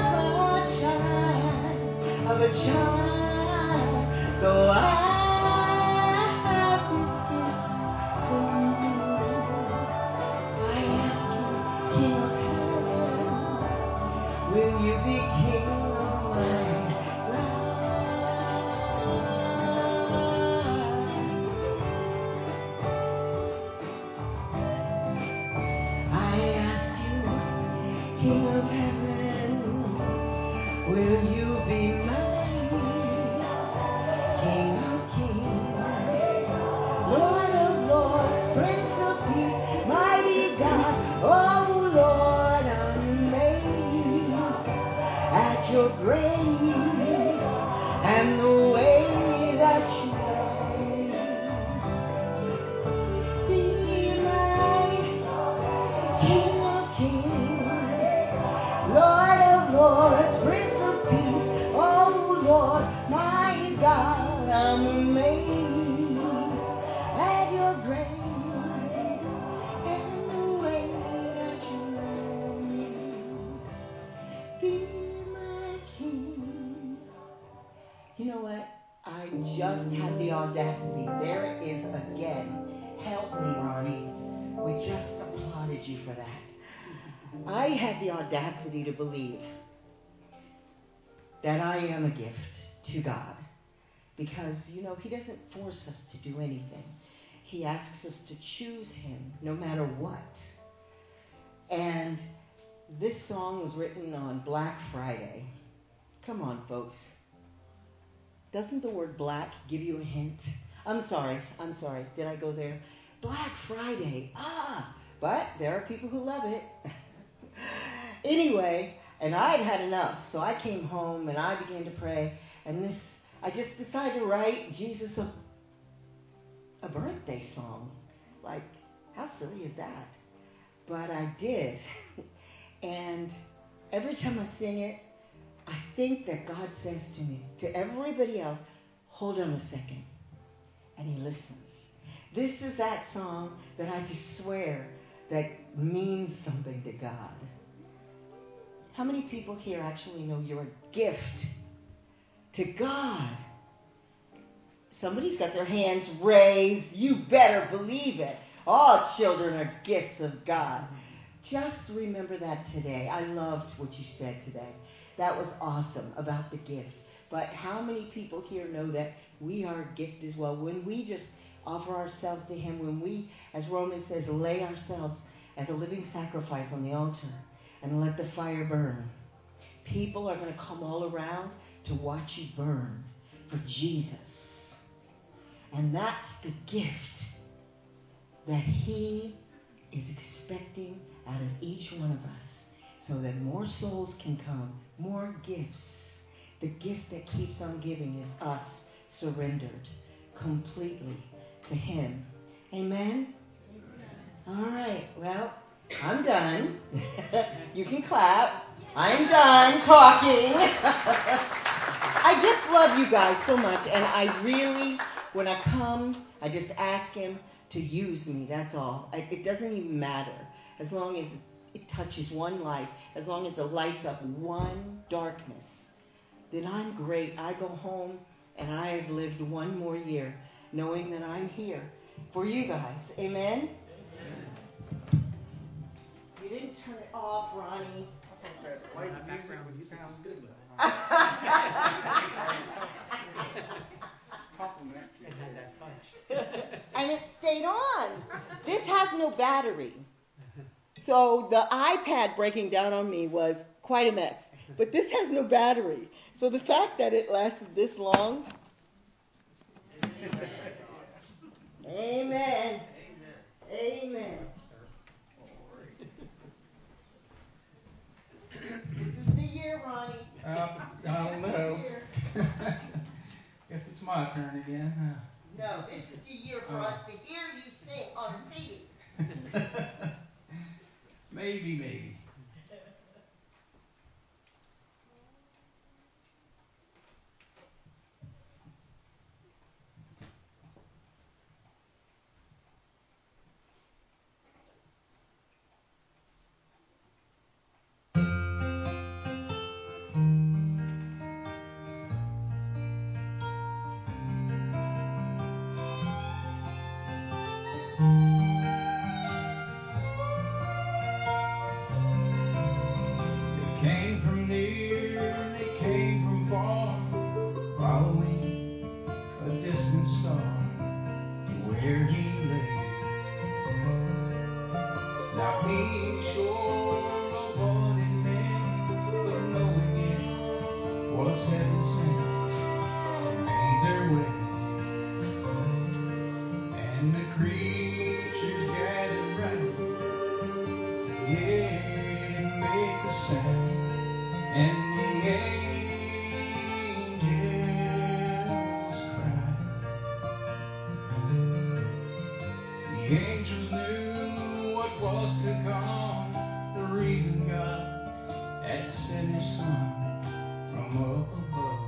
of a child. So I have this gift for you. I ask you, King of Heaven, will you be King of my life? I ask you, King of Heaven, will you be my King of Kings, Lord of Lords, Prince of Peace, mighty God, oh Lord, I'm amazed at your grace and the way that you love me. Be my King of Kings, Lord of Lords, Prince of Peace, oh Lord, my God, I'm amazed at your grace and the way that you love me. Be my King. You know what? I just had the audacity. There it is again. Help me, Ronnie. We just applauded you for that. I had the audacity to believe that I am a gift to God. Because, you know, He doesn't force us to do anything. He asks us to choose Him no matter what. And this song was written on Black Friday. Come on, folks. Doesn't the word black give you a hint? I'm sorry. Did I go there? Black Friday. But there are people who love it. Anyway, and I'd had enough. So I came home and I began to pray. And I just decided to write Jesus a birthday song. Like, how silly is that? But I did. And every time I sing it, I think that God says to me, to everybody else, hold on a second. And He listens. This is that song that I just swear that means something to God. How many people here actually know you're a gift to God? Somebody's got their hands raised. You better believe it. All children are gifts of God. Just remember that today. I loved what you said today. That was awesome about the gift. But how many people here know that we are a gift as well? When we just offer ourselves to Him, when we, as Romans says, lay ourselves as a living sacrifice on the altar and let the fire burn, people are going to come all around to watch you burn for Jesus. And that's the gift that He is expecting out of each one of us, so that more souls can come, more gifts. The gift that keeps on giving is us surrendered completely to Him. Amen? All right, well, I'm done. You can clap. I'm done talking. I just love you guys so much, and I really, when I come, I just ask Him to use me, that's all. It doesn't even matter. As long as it touches one life, as long as it lights up one darkness, then I'm great. I go home and I have lived one more year knowing that I'm here for you guys. Amen? Amen. You didn't turn it off, Ronnie. White background sounds good. Compliments. It had that punch. And it stayed on. This has no battery. So the iPad breaking down on me was quite a mess. But this has no battery. So the fact that it lasted this long. Amen. Amen. Amen. my turn again. No, this is the year for us to hear you sing on a CD. Maybe. Came from near and they came from far, following a distant star to where he lay. Not being sure of what it meant, but knowing it was heaven sent, they made their way. And the creatures gathered round, didn't make the sound. And the angels cried. The angels knew what was to come, the reason God had sent His Son from up above.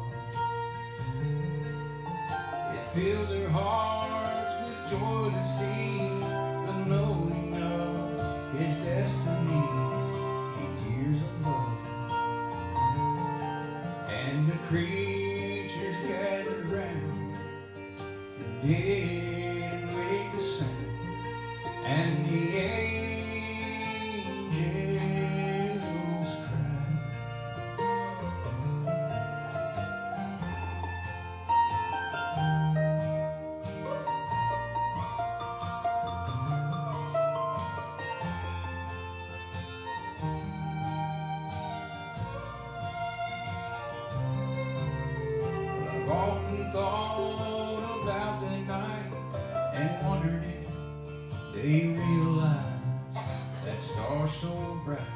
It filled their hearts with joy to see the knowing of His destiny came tears of love. And the creatures gathered round didn't make the sound. And the angels cried. I've often thought about that night and wondered if they realized that star so bright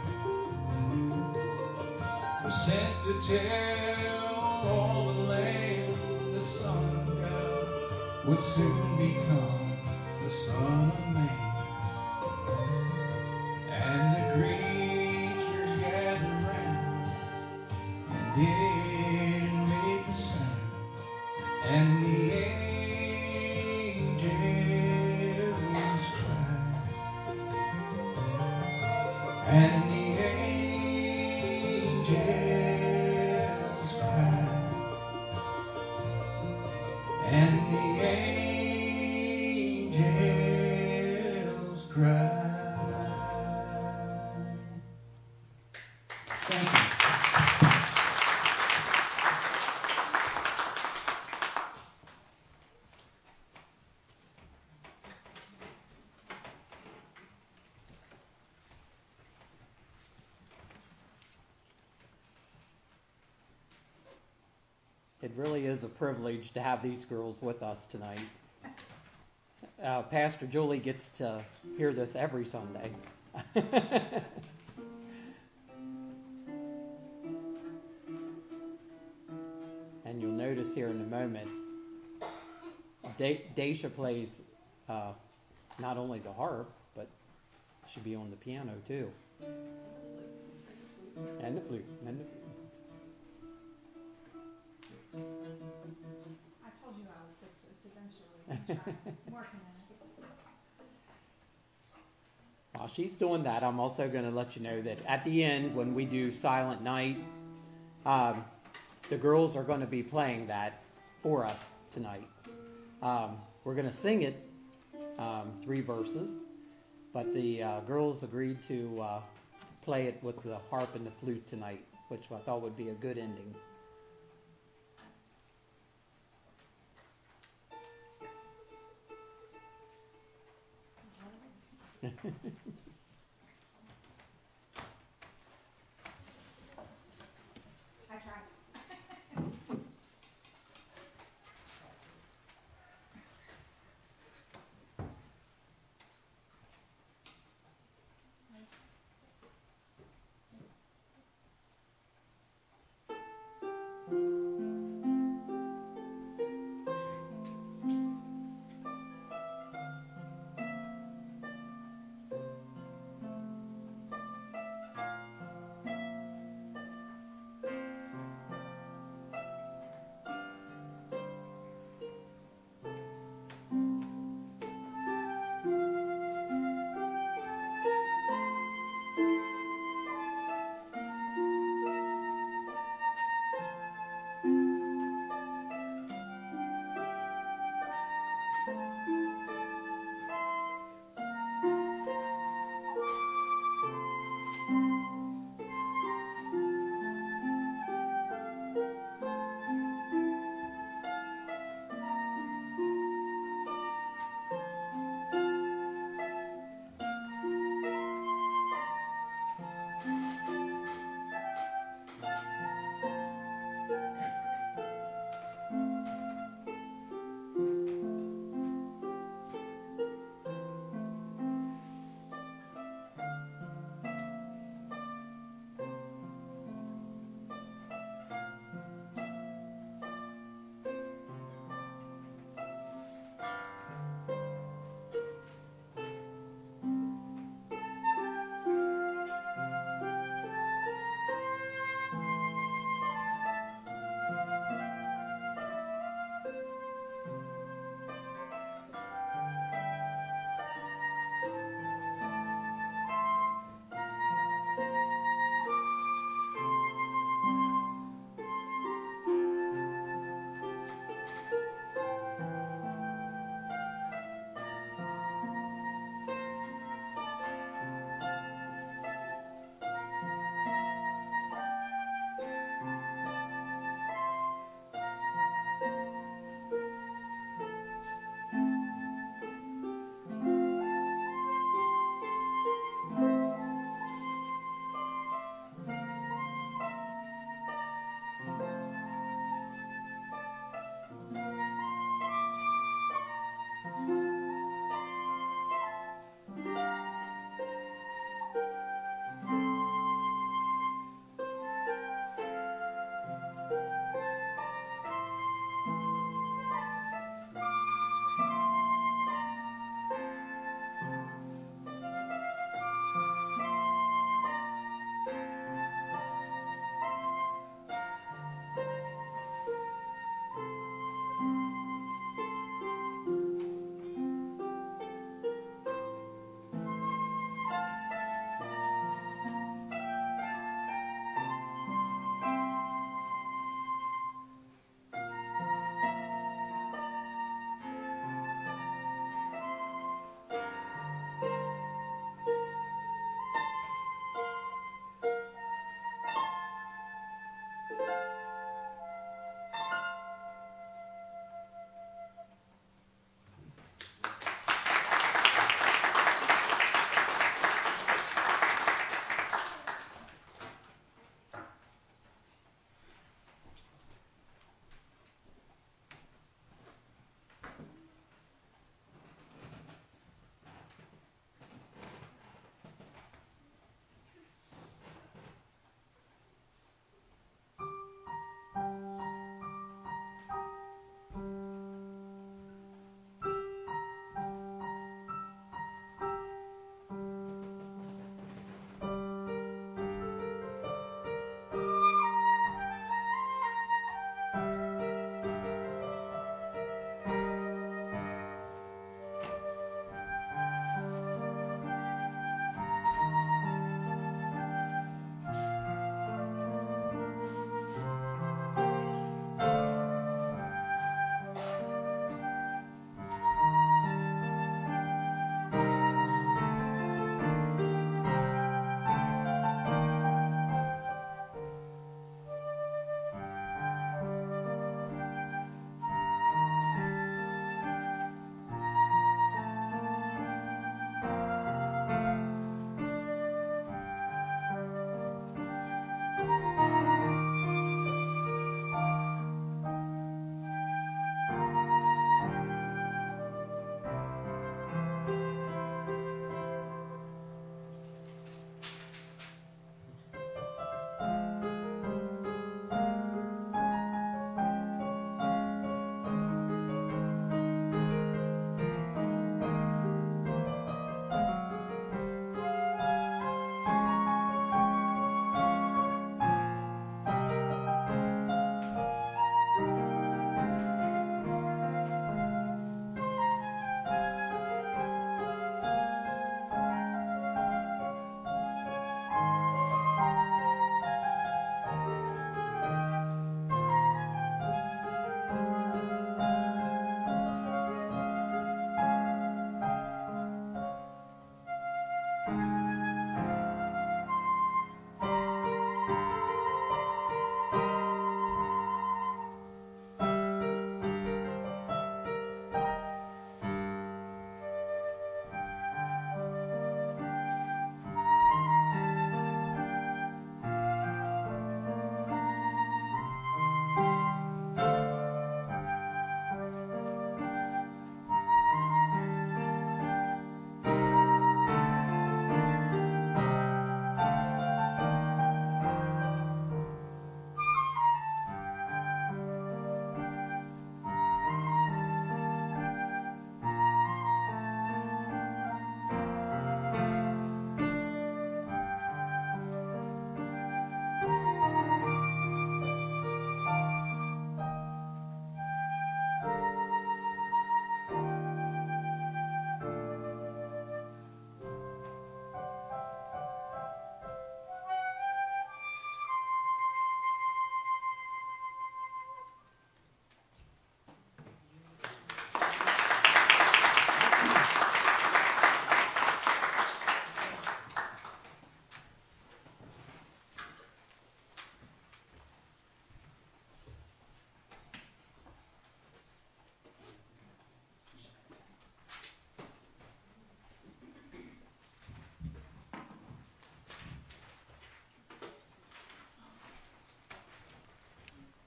was sent to tell all the land the Son of God would soon become the Son of Man. And the creatures gathered round and didn't make a sound. And the angels cried. And the angels cried. And the angels cried. Thank you. It really is a privilege to have these girls with us tonight. Pastor Julie gets to hear this every Sunday. And you'll notice here in a moment, Daisha plays not only the harp, but she'll be on the piano too. And the flute. I told you I would fix this eventually. I'm trying. I'm working on it. While she's doing that, I'm also going to let you know that at the end, when we do Silent Night, the girls are going to be playing that for us tonight. We're going to sing it 3 verses, but the girls agreed to play it with the harp and the flute tonight, which I thought would be a good ending. I tried.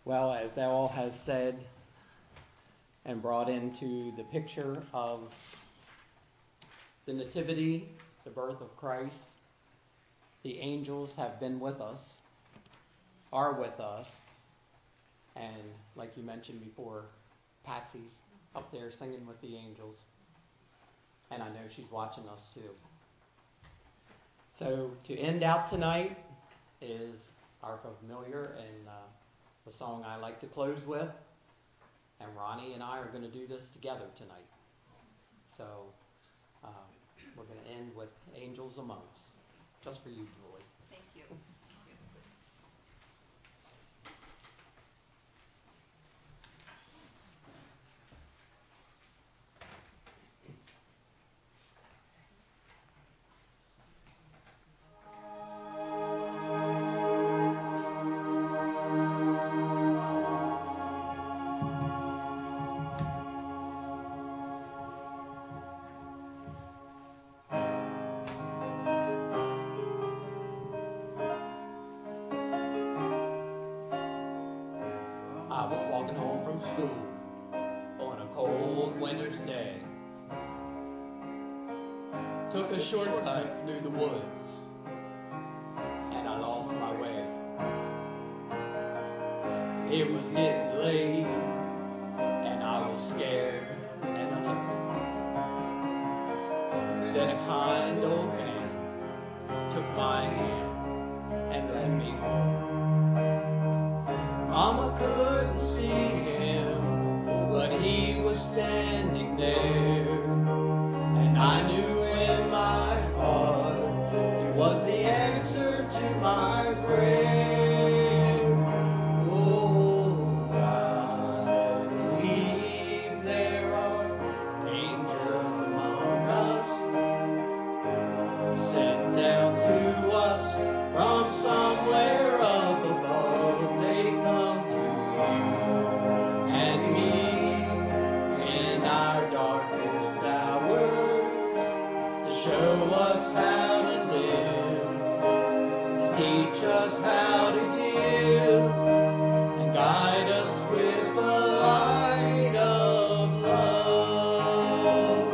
Well, as thou all has said and brought into the picture of the Nativity, the birth of Christ, the angels have been with us, are with us, and like you mentioned before, Patsy's up there singing with the angels, and I know she's watching us too. So to end out tonight is our familiar and the song I like to close with, and Ronnie and I are going to do this together tonight. So we're going to end with Angels Among Us, just for you, Julie. Thank you. I was walking home from school on a cold winter's day. Took a shortcut through the woods, and I lost my way. It was getting late, and I was scared and alone. Then a kind old man took my hand and led me home. Mama couldn't see him, but he was standing there. And I knew in my heart he was the answer to my prayer. Oh, I believe there are angels among us, sent down to us from somewhere up above. They come to you and me in our darkest hours to show us how to live, to teach us how to give, and guide us with the light of love.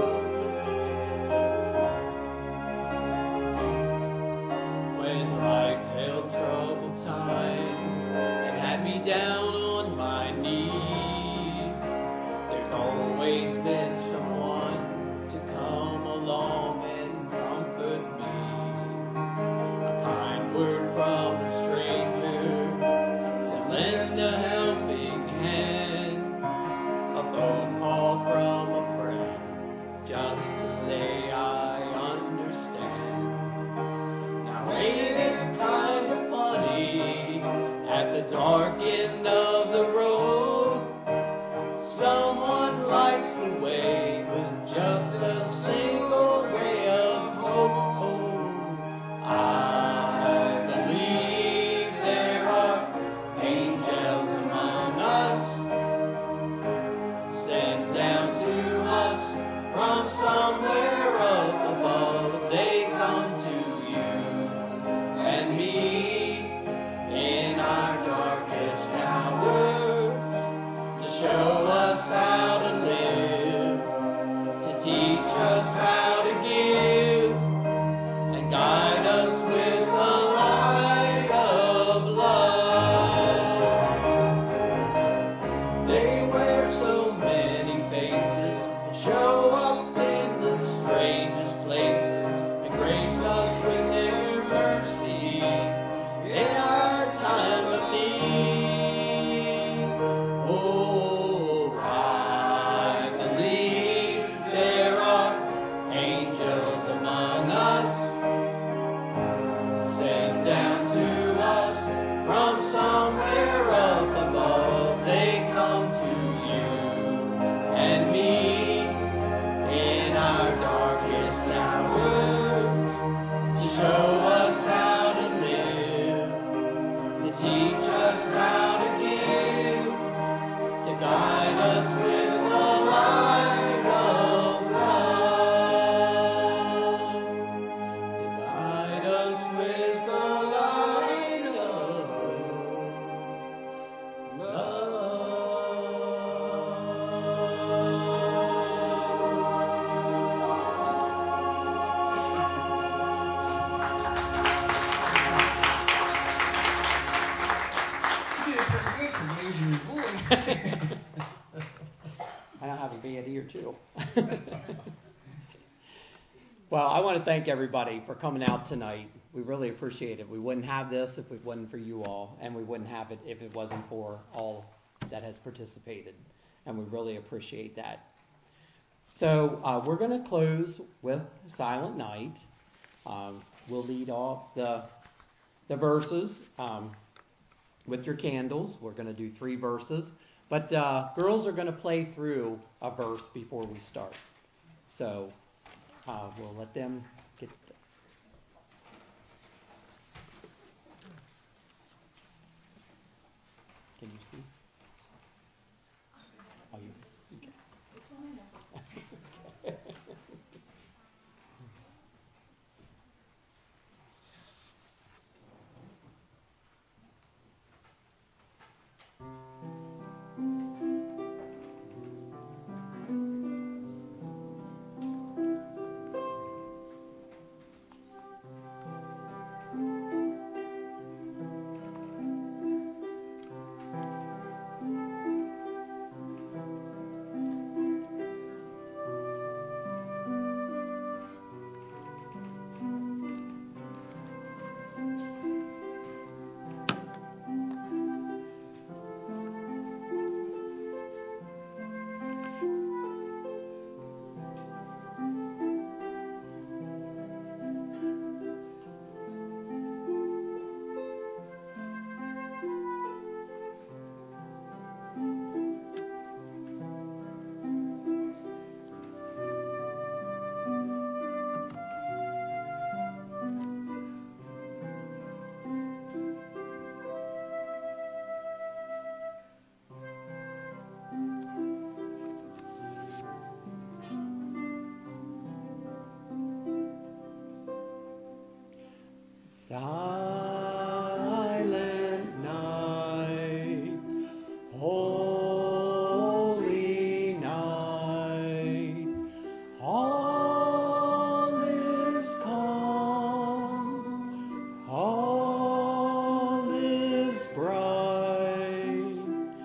When life held troubled times and had me down on my knees, there's always been someone to come along and comfort me. A kind word from a stranger to lend a helping hand, a phone call from a friend just to say I understand. Now ain't it kind of funny, at the dark end of the road, someone lights the way with just a single ray of hope. I believe there are angels among us, sent down to us from somewhere up above. They come to you and me in our darkest hour I have a bad ear too. Well, I want to thank everybody for coming out tonight. We really appreciate it. We wouldn't have this if it wasn't for you all, and we wouldn't have it if it wasn't for all that has participated, and we really appreciate that. So we're going to close with Silent Night. We'll lead off the verses with your candles. We're going to do 3 verses, but girls are going to play through a verse before we start. So we'll let them get. Can you see? Oh, you. Okay. Silent night, holy night, all is calm, all is bright,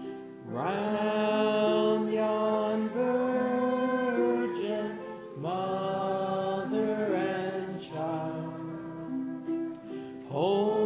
round yon virgin mother and child. Oh,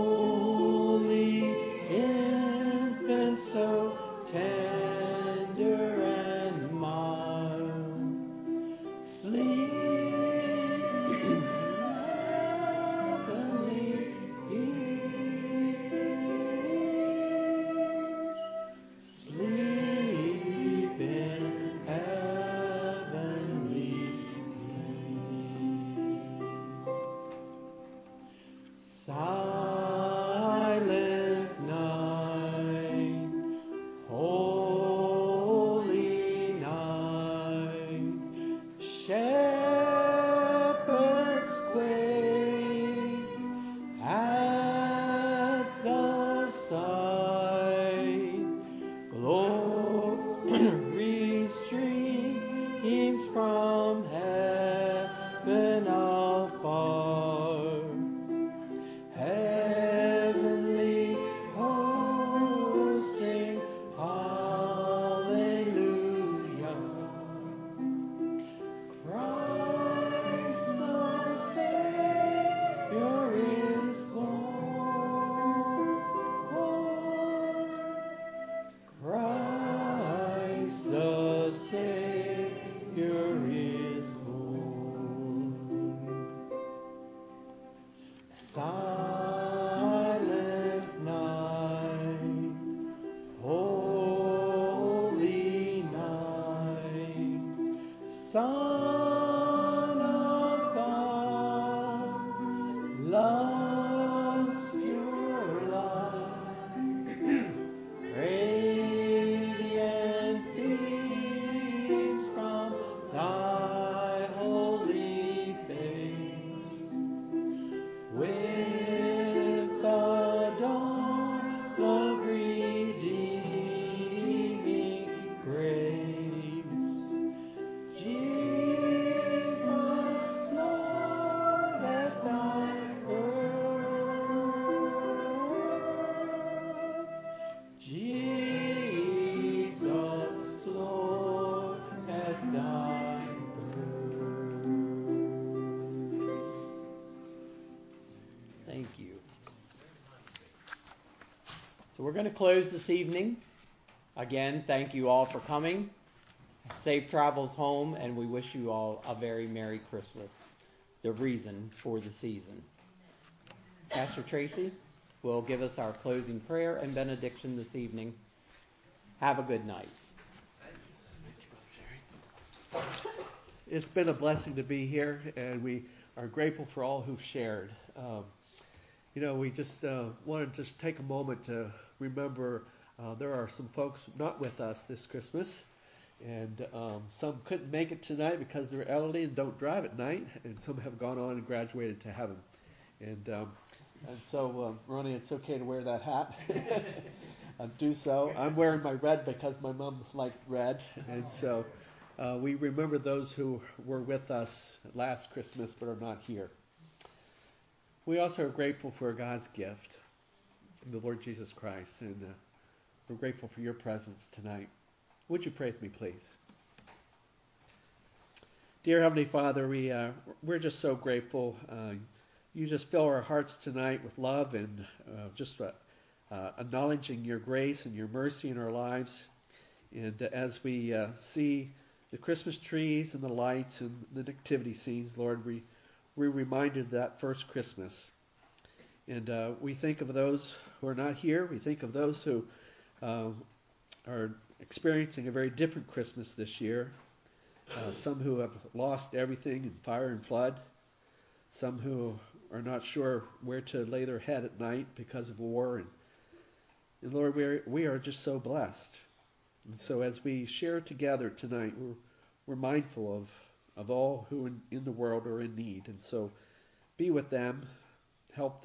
going to close this evening. Again, thank you all for coming. Safe travels home, and we wish you all a very Merry Christmas, the reason for the season. Pastor Tracy will give us our closing prayer and benediction this evening. Have a good night. It's been a blessing to be here, and we are grateful for all who've shared. We just want to just take a moment to remember there are some folks not with us this Christmas, and some couldn't make it tonight because they're elderly and don't drive at night, and some have gone on and graduated to heaven. And so, Ronnie, it's okay to wear that hat. Do so. I'm wearing my red because my mom liked red, and so we remember those who were with us last Christmas but are not here. We also are grateful for God's gift, the Lord Jesus Christ, and we're grateful for your presence tonight. Would you pray with me, please? Dear Heavenly Father, we're just so grateful. You just fill our hearts tonight with love and just acknowledging your grace and your mercy in our lives. And as we see the Christmas trees and the lights and the nativity scenes, Lord, we're reminded of that first Christmas. And we think of those who are not here. We think of those who are experiencing a very different Christmas this year. Some who have lost everything in fire and flood. Some who are not sure where to lay their head at night because of war. And Lord, we are just so blessed. And so as we share together tonight, we're mindful of all who in the world are in need. And so be with them, help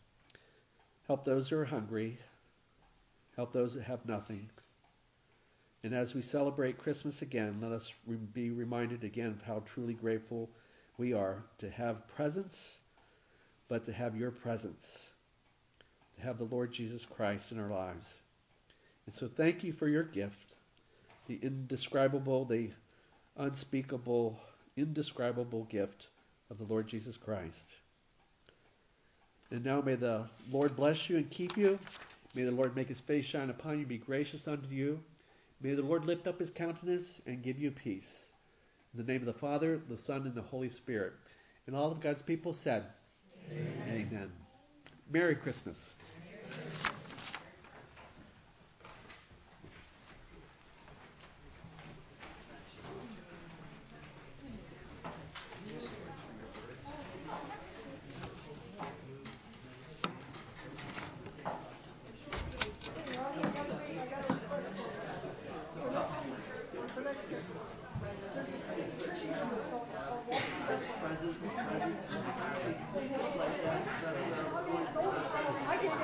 those who are hungry, help those that have nothing. And as we celebrate Christmas again, let us be reminded again of how truly grateful we are to have presents, but to have your presence, to have the Lord Jesus Christ in our lives. And so thank you for your gift, the indescribable, the unspeakable, indescribable gift of the Lord Jesus Christ. And now may the Lord bless you and keep you. May the Lord make his face shine upon you, be gracious unto you. May the Lord lift up his countenance and give you peace. In the name of the Father, the Son, and the Holy Spirit. And all of God's people said, Amen. Amen. Merry Christmas. I